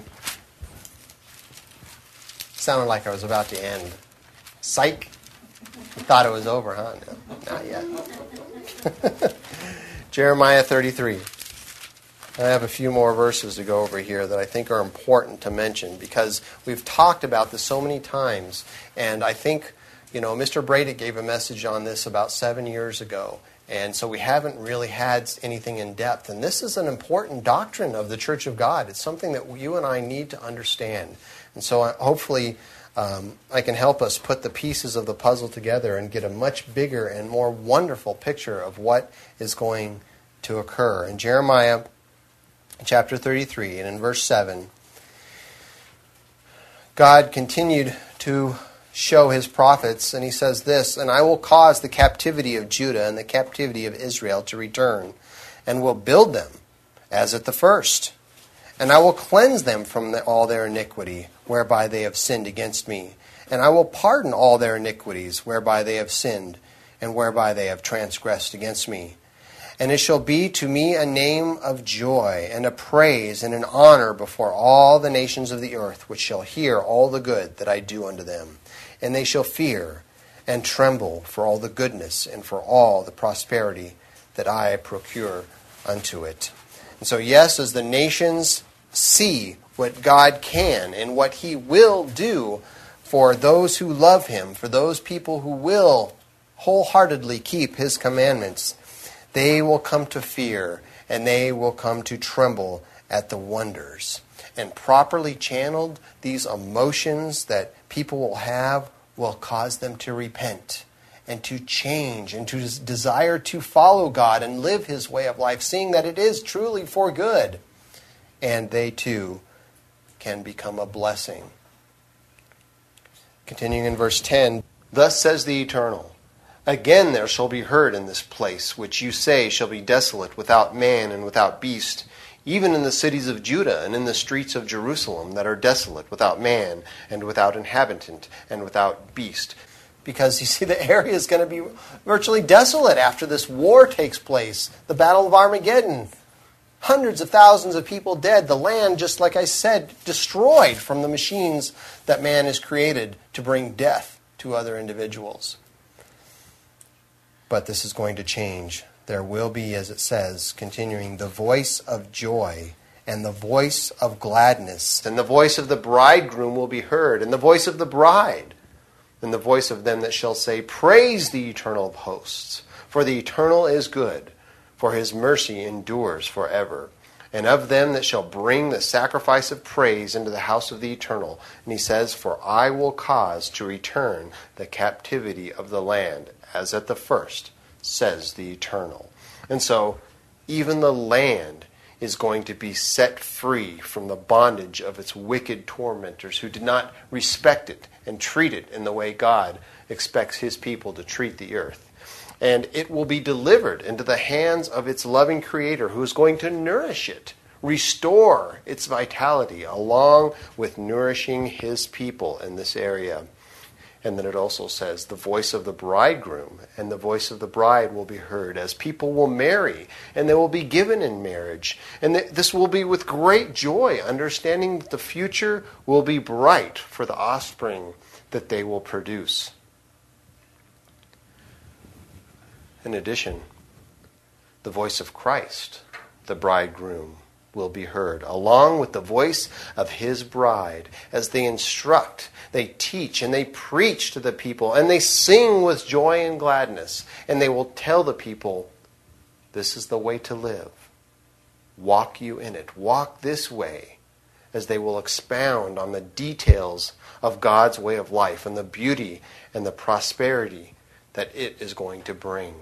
Sounded like I was about to end. Psych. You thought it was over, huh? No, not yet. Jeremiah 33. I have a few more verses to go over here that I think are important to mention because we've talked about this so many times. And I think, Mr. Brady gave a message on this about 7 years ago. And so we haven't really had anything in depth. And this is an important doctrine of the Church of God. It's something that you and I need to understand. And so hopefully I can help us put the pieces of the puzzle together and get a much bigger and more wonderful picture of what is going to occur. In Jeremiah chapter 33 and in verse 7, God continued to show his prophets, and he says this, And I will cause the captivity of Judah and the captivity of Israel to return, and will build them as at the first. And I will cleanse them from all their iniquity, whereby they have sinned against me. And I will pardon all their iniquities, whereby they have sinned, and whereby they have transgressed against me. And it shall be to me a name of joy, and a praise, and an honor before all the nations of the earth, which shall hear all the good that I do unto them. And they shall fear and tremble for all the goodness and for all the prosperity that I procure unto it. And so, yes, as the nations see what God can and what He will do for those who love Him, for those people who will wholeheartedly keep His commandments, they will come to fear and they will come to tremble at the wonders. And properly channeled, these emotions that people will have will cause them to repent and to change and to desire to follow God and live His way of life, seeing that it is truly for good. And they too can become a blessing. Continuing in verse 10, thus says the Eternal, again there shall be heard in this place, which you say shall be desolate, without man and without beast, even in the cities of Judah and in the streets of Jerusalem that are desolate, without man and without inhabitant and without beast. Because you see, the area is going to be virtually desolate after this war takes place, the Battle of Armageddon. Hundreds of thousands of people dead. The land, just like I said, destroyed from the machines that man has created to bring death to other individuals. But this is going to change. There will be, as it says, continuing, the voice of joy and the voice of gladness. And the voice of the bridegroom will be heard, and the voice of the bride, and the voice of them that shall say, praise the Eternal of hosts, for the Eternal is good, for His mercy endures forever. And of them that shall bring the sacrifice of praise into the house of the Eternal. And he says, for I will cause to return the captivity of the land, as at the first, says the Eternal. And so, even the land is going to be set free from the bondage of its wicked tormentors who did not respect it and treat it in the way God expects His people to treat the earth. And it will be delivered into the hands of its loving Creator, who is going to nourish it, restore its vitality, along with nourishing His people in this area. And then it also says, the voice of the bridegroom and the voice of the bride will be heard, as people will marry, and they will be given in marriage. And this will be with great joy, understanding that the future will be bright for the offspring that they will produce. In addition, the voice of Christ, the bridegroom, will be heard, along with the voice of His bride, as they instruct, they teach, and they preach to the people, and they sing with joy and gladness, and they will tell the people, this is the way to live. Walk you in it. Walk this way, as they will expound on the details of God's way of life and the beauty and the prosperity that it is going to bring.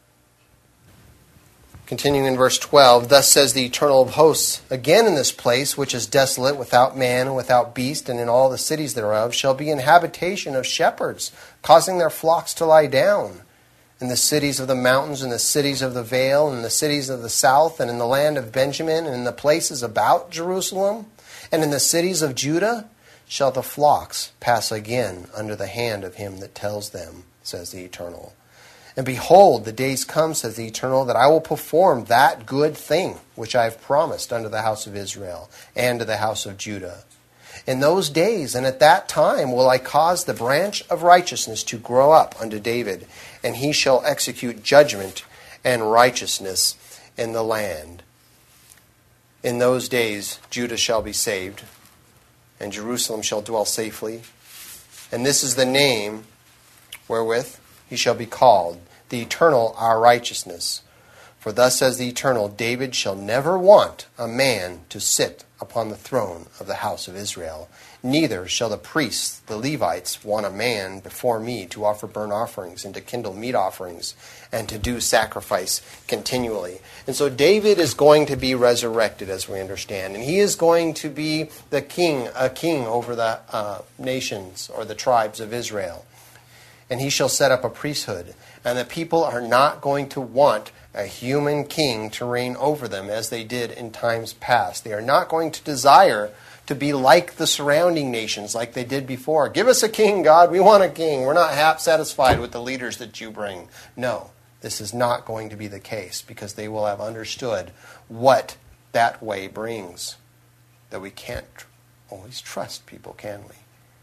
Continuing in verse 12, thus says the Eternal of hosts, again in this place, which is desolate, without man and without beast, and in all the cities thereof, shall be an habitation of shepherds, causing their flocks to lie down. In the cities of the mountains, and the cities of the vale, and the cities of the south, and in the land of Benjamin, and in the places about Jerusalem, and in the cities of Judah, shall the flocks pass again under the hand of him that tells them, says the Eternal. And behold, the days come, says the Eternal, that I will perform that good thing which I have promised unto the house of Israel and to the house of Judah. In those days and at that time will I cause the branch of righteousness to grow up unto David, and he shall execute judgment and righteousness in the land. In those days Judah shall be saved, and Jerusalem shall dwell safely. And this is the name wherewith He shall be called, the Eternal our righteousness. For thus says the Eternal, David shall never want a man to sit upon the throne of the house of Israel. Neither shall the priests, the Levites, want a man before me to offer burnt offerings and to kindle meat offerings and to do sacrifice continually. And so David is going to be resurrected, as we understand. And he is going to be the king, a king over the nations or the tribes of Israel. And he shall set up a priesthood. And the people are not going to want a human king to reign over them as they did in times past. They are not going to desire to be like the surrounding nations, like they did before. Give us a king, God. We want a king. We're not half satisfied with the leaders that you bring. No, this is not going to be the case, because they will have understood what that way brings. That we can't always trust people, can we?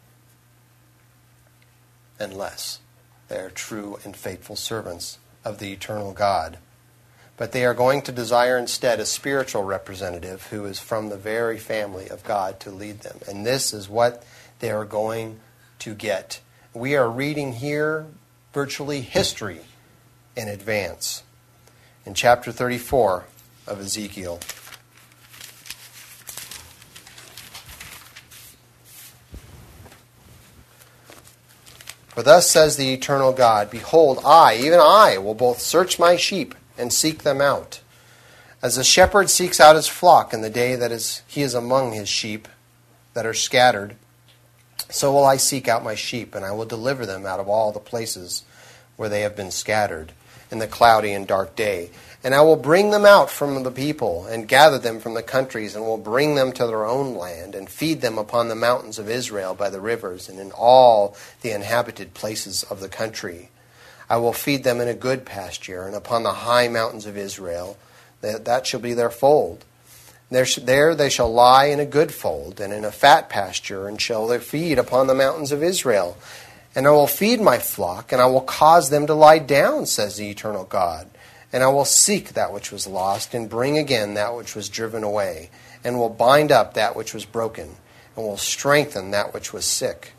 Unless they are true and faithful servants of the eternal God. But they are going to desire instead a spiritual representative who is from the very family of God to lead them. And this is what they are going to get. We are reading here virtually history in advance. In chapter 34 of Ezekiel. For thus says the eternal God, behold, I, even I, will both search my sheep and seek them out. As a shepherd seeks out his flock in the day that he is among his sheep that are scattered, so will I seek out my sheep, and I will deliver them out of all the places where they have been scattered in the cloudy and dark day. And I will bring them out from the people, and gather them from the countries, and will bring them to their own land, and feed them upon the mountains of Israel by the rivers, and in all the inhabited places of the country. I will feed them in a good pasture, and upon the high mountains of Israel. That shall be their fold. There they shall lie in a good fold, and in a fat pasture, and shall they feed upon the mountains of Israel. And I will feed my flock, and I will cause them to lie down, says the eternal God. And I will seek that which was lost, and bring again that which was driven away, and will bind up that which was broken, and will strengthen that which was sick.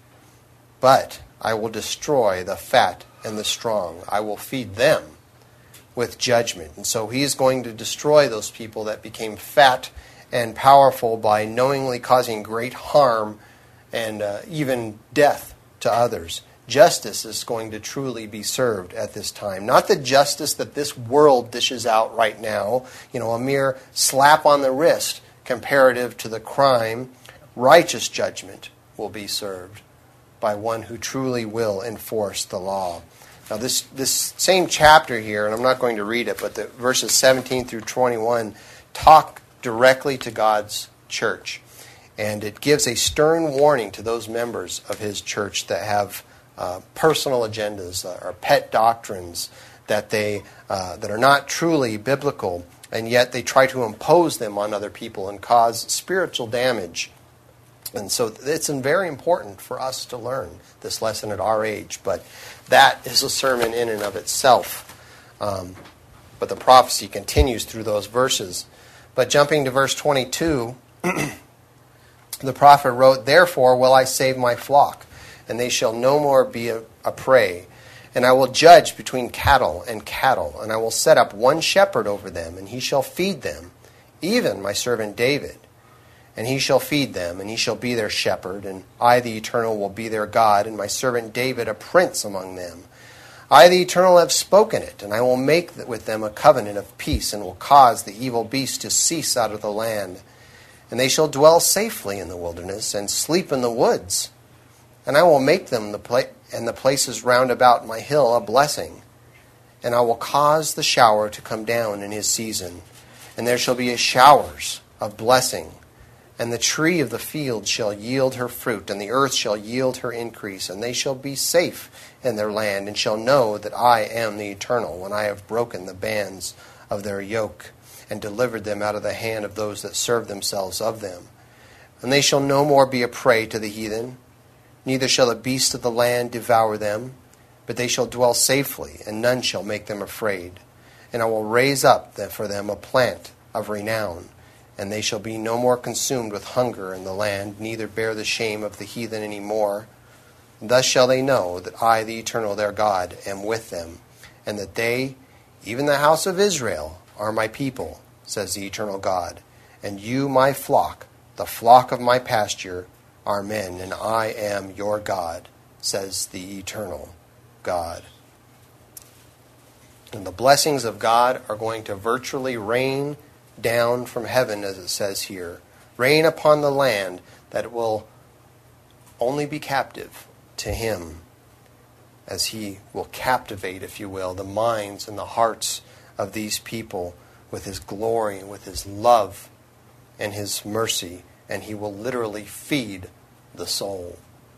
But I will destroy the fat and the strong. I will feed them with judgment. And so he is going to destroy those people that became fat and powerful by knowingly causing great harm and even death to others. Justice is going to truly be served at this time. Not the justice that this world dishes out right now, a mere slap on the wrist comparative to the crime. Righteous judgment will be served by one who truly will enforce the law. Now this same chapter here, and I'm not going to read it, but the verses 17 through 21 talk directly to God's church. And it gives a stern warning to those members of his church that have personal agendas or pet doctrines that are not truly biblical, and yet they try to impose them on other people and cause spiritual damage. And so it's very important for us to learn this lesson at our age, but that is a sermon in and of itself. But the prophecy continues through those verses. But jumping to verse 22, the prophet wrote, "Therefore will I save my flock, and they shall no more be a prey. And I will judge between cattle, and I will set up one shepherd over them, and he shall feed them, even my servant David. And he shall feed them, and he shall be their shepherd, and I, the Eternal, will be their God, and my servant David a prince among them. I, the Eternal, have spoken it, and I will make with them a covenant of peace, and will cause the evil beast to cease out of the land. And they shall dwell safely in the wilderness, and sleep in the woods. And I will make them and the places round about my hill a blessing. And I will cause the shower to come down in his season, and there shall be showers of blessing. And the tree of the field shall yield her fruit, and the earth shall yield her increase, and they shall be safe in their land, and shall know that I am the Eternal, when I have broken the bands of their yoke, and delivered them out of the hand of those that serve themselves of them. And they shall no more be a prey to the heathen, neither shall the beast of the land devour them, but they shall dwell safely, and none shall make them afraid. And I will raise up for them a plant of renown, and they shall be no more consumed with hunger in the land, neither bear the shame of the heathen any more. Thus shall they know that I, the Eternal, their God, am with them, and that they, even the house of Israel, are my people, says the Eternal God. And you, my flock, the flock of my pasture, are men, and I am your God, says the Eternal God." And the blessings of God are going to virtually rain down from heaven, as it says here. Rain upon the land that will only be captive to him, as he will captivate, if you will, the minds and the hearts of these people with his glory and with his love and his mercy and he will literally feed the soul.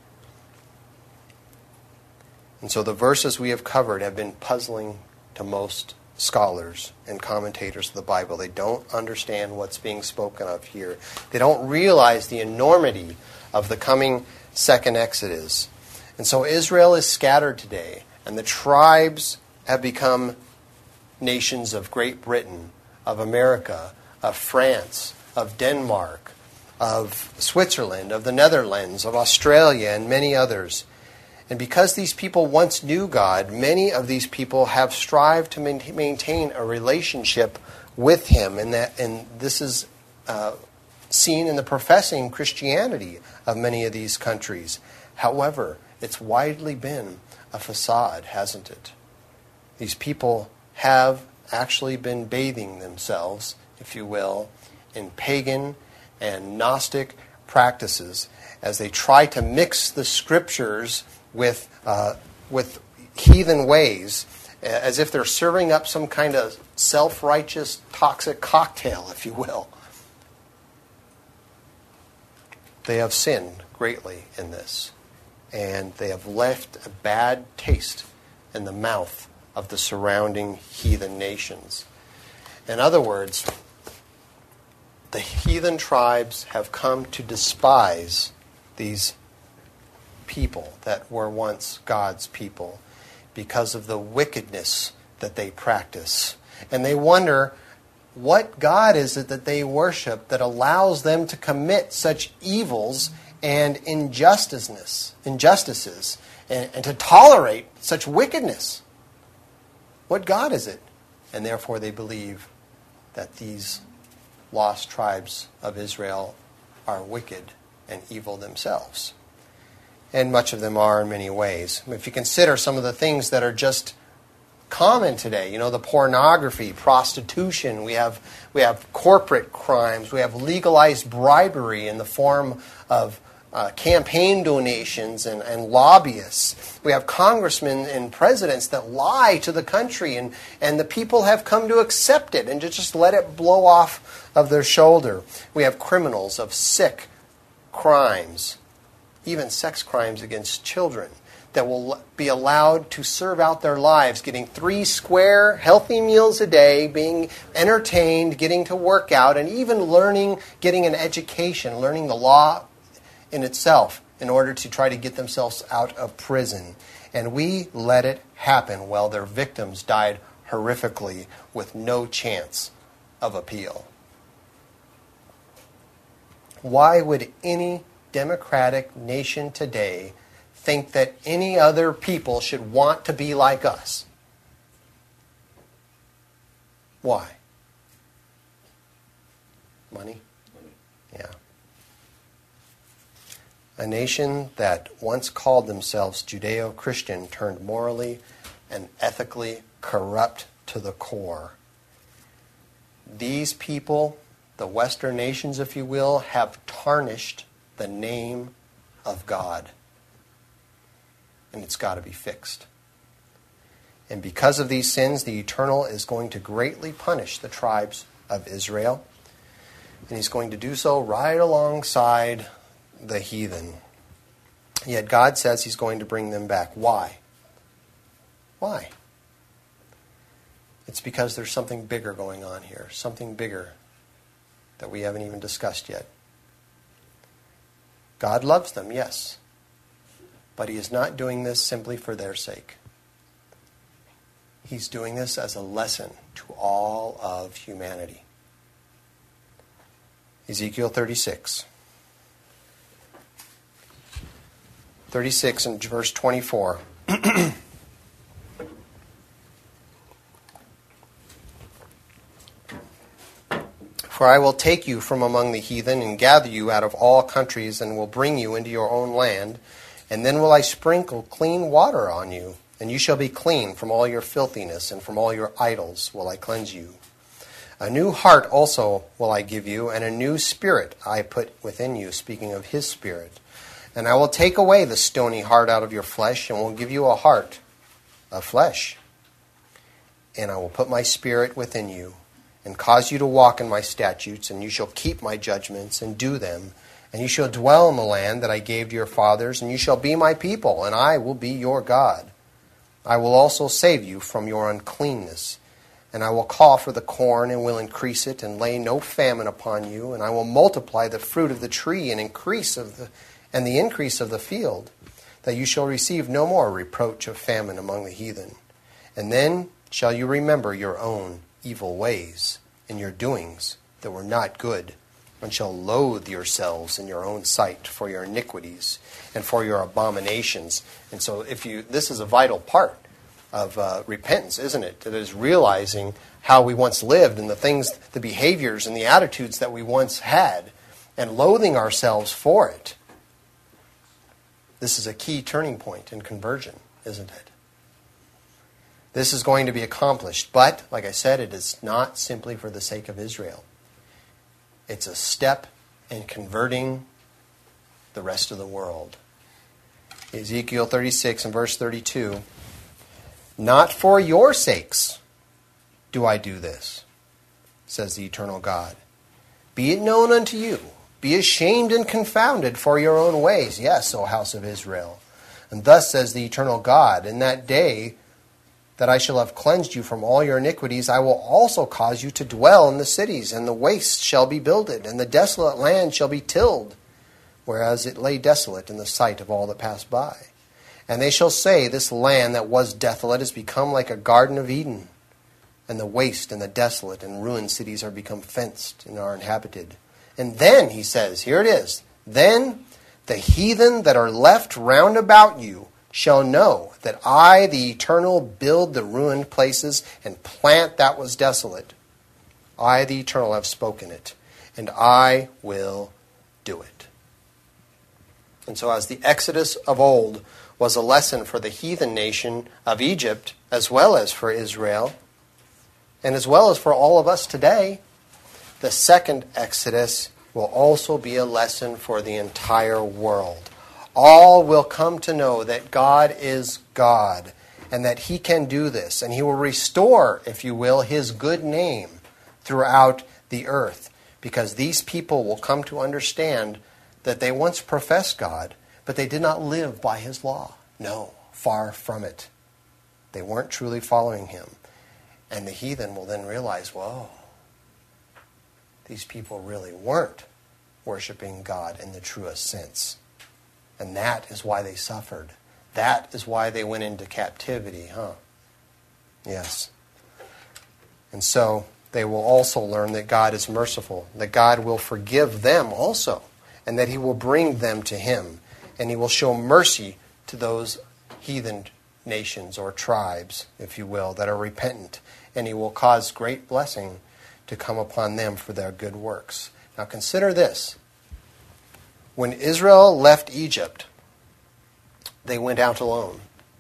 And so the verses we have covered have been puzzling to most scholars and commentators of the Bible. They don't understand what's being spoken of here. They don't realize the enormity of the coming second Exodus. And so Israel is scattered today, and the tribes have become nations of Great Britain, of America, of France, of Denmark, of Switzerland, of the Netherlands, of Australia, and many others. And because these people once knew God, many of these people have strived to maintain a relationship with Him. And this is seen in the professing Christianity of many of these countries. However, it's widely been a facade, hasn't it? These people have actually been bathing themselves, if you will, in pagan and Gnostic practices as they try to mix the Scriptures with heathen ways, as if they're serving up some kind of self-righteous, toxic cocktail, if you will. They have sinned greatly in this, and they have left a bad taste in the mouth of the surrounding heathen nations. In other words, the heathen tribes have come to despise these people that were once God's people because of the wickedness that they practice. And they wonder, what God is it that they worship that allows them to commit such evils and injustices and to tolerate such wickedness? What God is it? And therefore they believe that these lost tribes of Israel are wicked and evil themselves. And much of them are in many ways. If you consider some of the things that are just common today, the pornography, prostitution, we have corporate crimes, we have legalized bribery in the form of campaign donations and lobbyists. We have congressmen and presidents that lie to the country, and the people have come to accept it and to just let it blow off of their shoulder. We have criminals of sick crimes, even sex crimes against children, that will be allowed to serve out their lives, getting 3 square, healthy meals a day, being entertained, getting to work out, and even getting an education, learning the law in itself in order to try to get themselves out of prison. And we let it happen while their victims died horrifically with no chance of appeal. Why would any democratic nation today think that any other people should want to be like us? Why? Money? Yeah. A nation that once called themselves Judeo-Christian turned morally and ethically corrupt to the core. These people, the Western nations, if you will, have tarnished the name of God. And it's got to be fixed. And because of these sins, the Eternal is going to greatly punish the tribes of Israel. And He's going to do so right alongside the heathen. Yet God says He's going to bring them back. Why? Why? It's because there's something bigger going on here. Something bigger that we haven't even discussed yet. God loves them, yes. But He is not doing this simply for their sake. He's doing this as a lesson to all of humanity. Ezekiel 36. 36 and verse 24. For I will take you from among the heathen and gather you out of all countries and will bring you into your own land. And then will I sprinkle clean water on you, and you shall be clean from all your filthiness, and from all your idols will I cleanse you. A new heart also will I give you, and a new spirit I put within you, speaking of His Spirit. And I will take away the stony heart out of your flesh, and will give you a heart of flesh. And I will put my spirit within you, and cause you to walk in my statutes, and you shall keep my judgments and do them. And you shall dwell in the land that I gave to your fathers, and you shall be my people, and I will be your God. I will also save you from your uncleanness. And I will call for the corn, and will increase it, and lay no famine upon you. And I will multiply the fruit of the tree, and the increase of the field, that you shall receive no more reproach of famine among the heathen. And then shall you remember your own evil ways, and your doings that were not good, and shall loathe yourselves in your own sight for your iniquities and for your abominations. And so this is a vital part of repentance, isn't it? That is realizing how we once lived and the things, the behaviors and the attitudes that we once had, and loathing ourselves for it. This is a key turning point in conversion, isn't it? This is going to be accomplished, but, like I said, it is not simply for the sake of Israel. It's a step in converting the rest of the world. Ezekiel 36 and verse 32, not for your sakes do I do this, says the eternal God. Be it known unto you, be ashamed and confounded for your own ways, yes, O house of Israel. And thus says the eternal God, in that day that I shall have cleansed you from all your iniquities, I will also cause you to dwell in the cities, and the wastes shall be builded, and the desolate land shall be tilled, whereas it lay desolate in the sight of all that passed by. And they shall say, this land that was desolate is become like a garden of Eden, and the waste and the desolate and ruined cities are become fenced and are inhabited. And then, he says, here it is, then the heathen that are left round about you shall know that I, the Eternal, build the ruined places and plant that was desolate. I, the Eternal, have spoken it, and I will do it. And so as the Exodus of old was a lesson for the heathen nation of Egypt, as well as for Israel, and as well as for all of us today, the second Exodus will also be a lesson for the entire world. All will come to know that God is God, and that He can do this, and He will restore, if you will, His good name throughout the earth, because these people will come to understand that they once professed God, but they did not live by His law. No, far from it. They weren't truly following Him. And the heathen will then realize, whoa, these people really weren't worshiping God in the truest sense. And that is why they suffered. That is why they went into captivity, huh? Yes. And so they will also learn that God is merciful, that God will forgive them also, and that He will bring them to Him, and He will show mercy to those heathen nations or tribes, if you will, that are repentant, and He will cause great blessing to come upon them for their good works. Now consider this. When Israel left Egypt, they went out alone.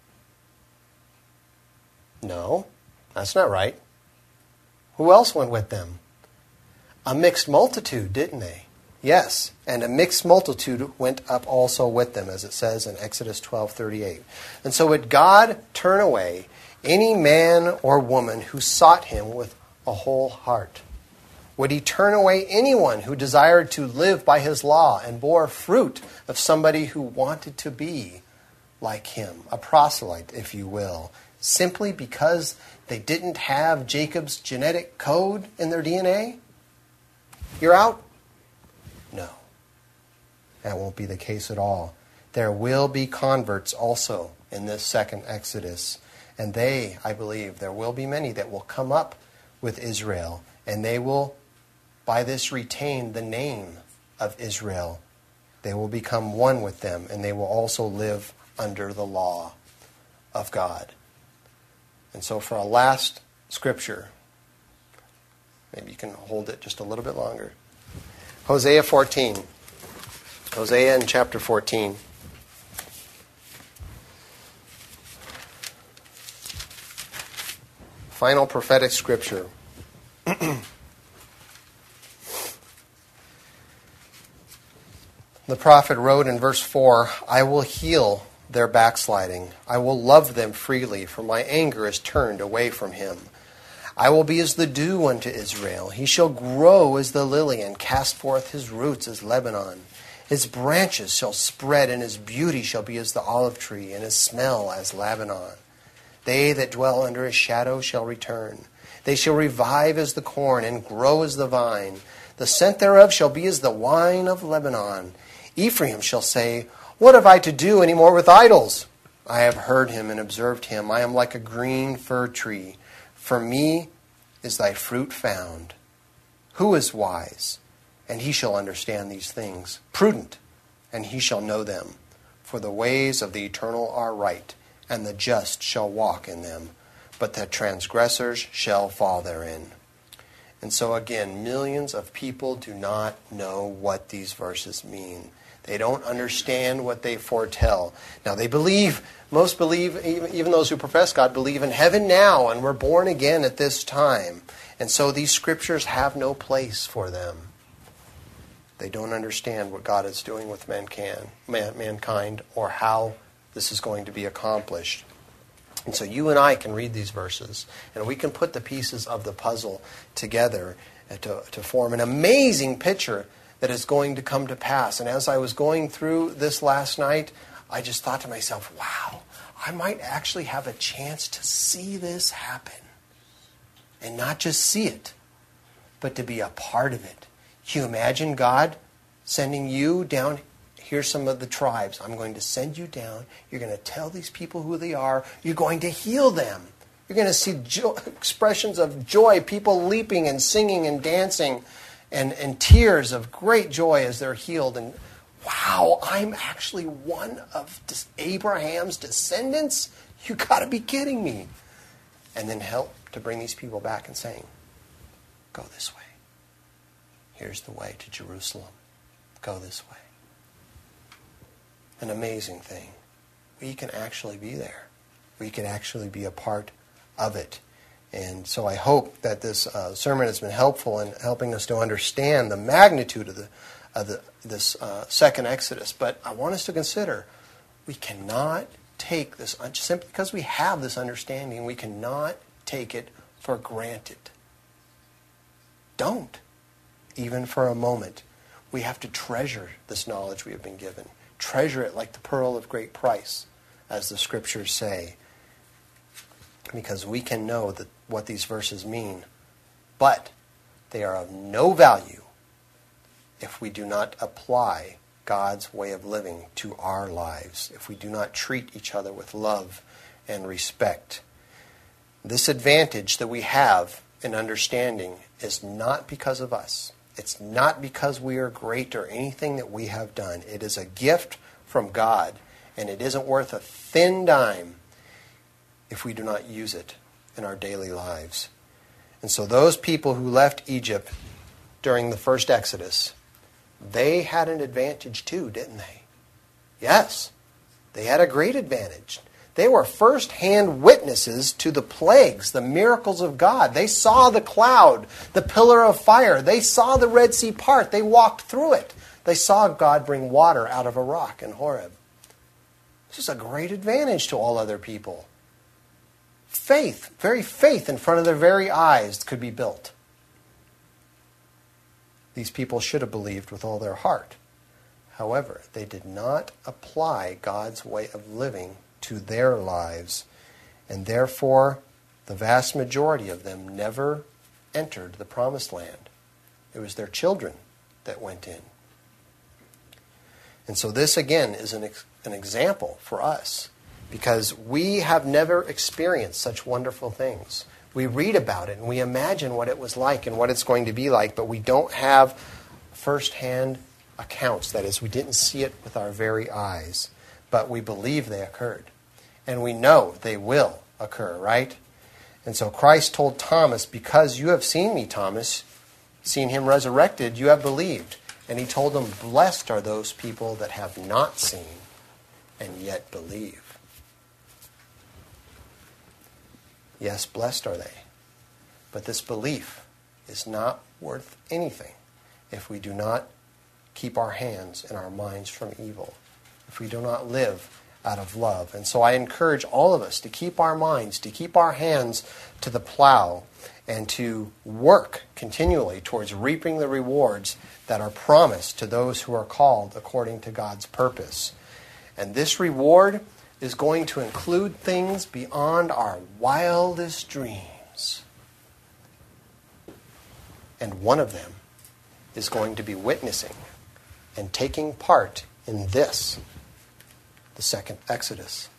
No, that's not right. Who else went with them? A mixed multitude, didn't they? Yes, and a mixed multitude went up also with them, as it says in Exodus 12:38. And so would God turn away any man or woman who sought Him with a whole heart? Would He turn away anyone who desired to live by His law and bore fruit of somebody who wanted to be like him, a proselyte, if you will, simply because they didn't have Jacob's genetic code in their DNA? You're out? No. That won't be the case at all. There will be converts also in this second Exodus. And they, I believe, there will be many that will come up with Israel, and they will by this retain the name of Israel. They will become one with them, and they will also live under the law of God. And so for a last scripture, maybe you can hold it just a little bit longer. Hosea 14. Hosea in chapter 14. Final prophetic scripture. The prophet wrote in verse 4, I will heal their backsliding. I will love them freely, for my anger is turned away from him. I will be as the dew unto Israel. He shall grow as the lily and cast forth his roots as Lebanon. His branches shall spread, and his beauty shall be as the olive tree, and his smell as Lebanon. They that dwell under his shadow shall return. They shall revive as the corn, and grow as the vine. The scent thereof shall be as the wine of Lebanon. Ephraim shall say, What have I to do any more with idols? I have heard him and observed him. I am like a green fir tree. For me is thy fruit found. Who is wise? And he shall understand these things. Prudent, and he shall know them. For the ways of the eternal are right, and the just shall walk in them. But the transgressors shall fall therein. And so again, millions of people do not know what these verses mean. They don't understand what they foretell. Now they believe, most believe, even those who profess God, believe in heaven now, and we're born again at this time. And so these scriptures have no place for them. They don't understand what God is doing with mankind or how this is going to be accomplished. And so you and I can read these verses, and we can put the pieces of the puzzle together to form an amazing picture that is going to come to pass. And as I was going through this last night, I just thought to myself, wow, I might actually have a chance to see this happen. And not just see it, but to be a part of it. Can you imagine God sending you down? Here's some of the tribes. I'm going to send you down. You're going to tell these people who they are. You're going to heal them. You're going to see expressions of joy, people leaping and singing and dancing, and tears of great joy as they're healed. And wow, I'm actually one of Abraham's descendants? You got to be kidding me. And then help to bring these people back and saying, go this way. Here's the way to Jerusalem. Go this way. An amazing thing. We can actually be there. We can actually be a part of it. And so I hope that this sermon has been helpful in helping us to understand the magnitude of this second Exodus. But I want us to consider, we cannot take this, simply because we have this understanding, we cannot take it for granted. Don't. Even for a moment. We have to treasure this knowledge we have been given. Treasure it like the pearl of great price, as the scriptures say. Because we can know that what these verses mean. But they are of no value if we do not apply God's way of living to our lives. If we do not treat each other with love and respect. This advantage that we have in understanding is not because of us. It's not because we are great or anything that we have done. It is a gift from God, and it isn't worth a thin dime if we do not use it in our daily lives. And so those people who left Egypt during the first Exodus, they had an advantage too, didn't they? Yes, they had a great advantage. They were first-hand witnesses to the plagues, the miracles of God. They saw the cloud, the pillar of fire. They saw the Red Sea part. They walked through it. They saw God bring water out of a rock in Horeb. This is a great advantage to all other people. Faith, very faith in front of their very eyes could be built. These people should have believed with all their heart. However, they did not apply God's way of living to their lives, and therefore the vast majority of them never entered the promised land. It was their children that went in. And so this again is an example for us, because we have never experienced such wonderful things. We read about it and we imagine what it was like and what it's going to be like, but we don't have first-hand accounts. That is, we didn't see it with our very eyes, but we believe they occurred. And we know they will occur, right? And so Christ told Thomas, because you have seen me, Thomas, seen him resurrected, you have believed. And he told them, blessed are those people that have not seen and yet believe. Yes, blessed are they. But this belief is not worth anything if we do not keep our hands and our minds from evil, if we do not live out of love. And so I encourage all of us to keep our minds, to keep our hands to the plow, and to work continually towards reaping the rewards that are promised to those who are called according to God's purpose. And this reward is going to include things beyond our wildest dreams. And one of them is going to be witnessing and taking part in this, the second Exodus.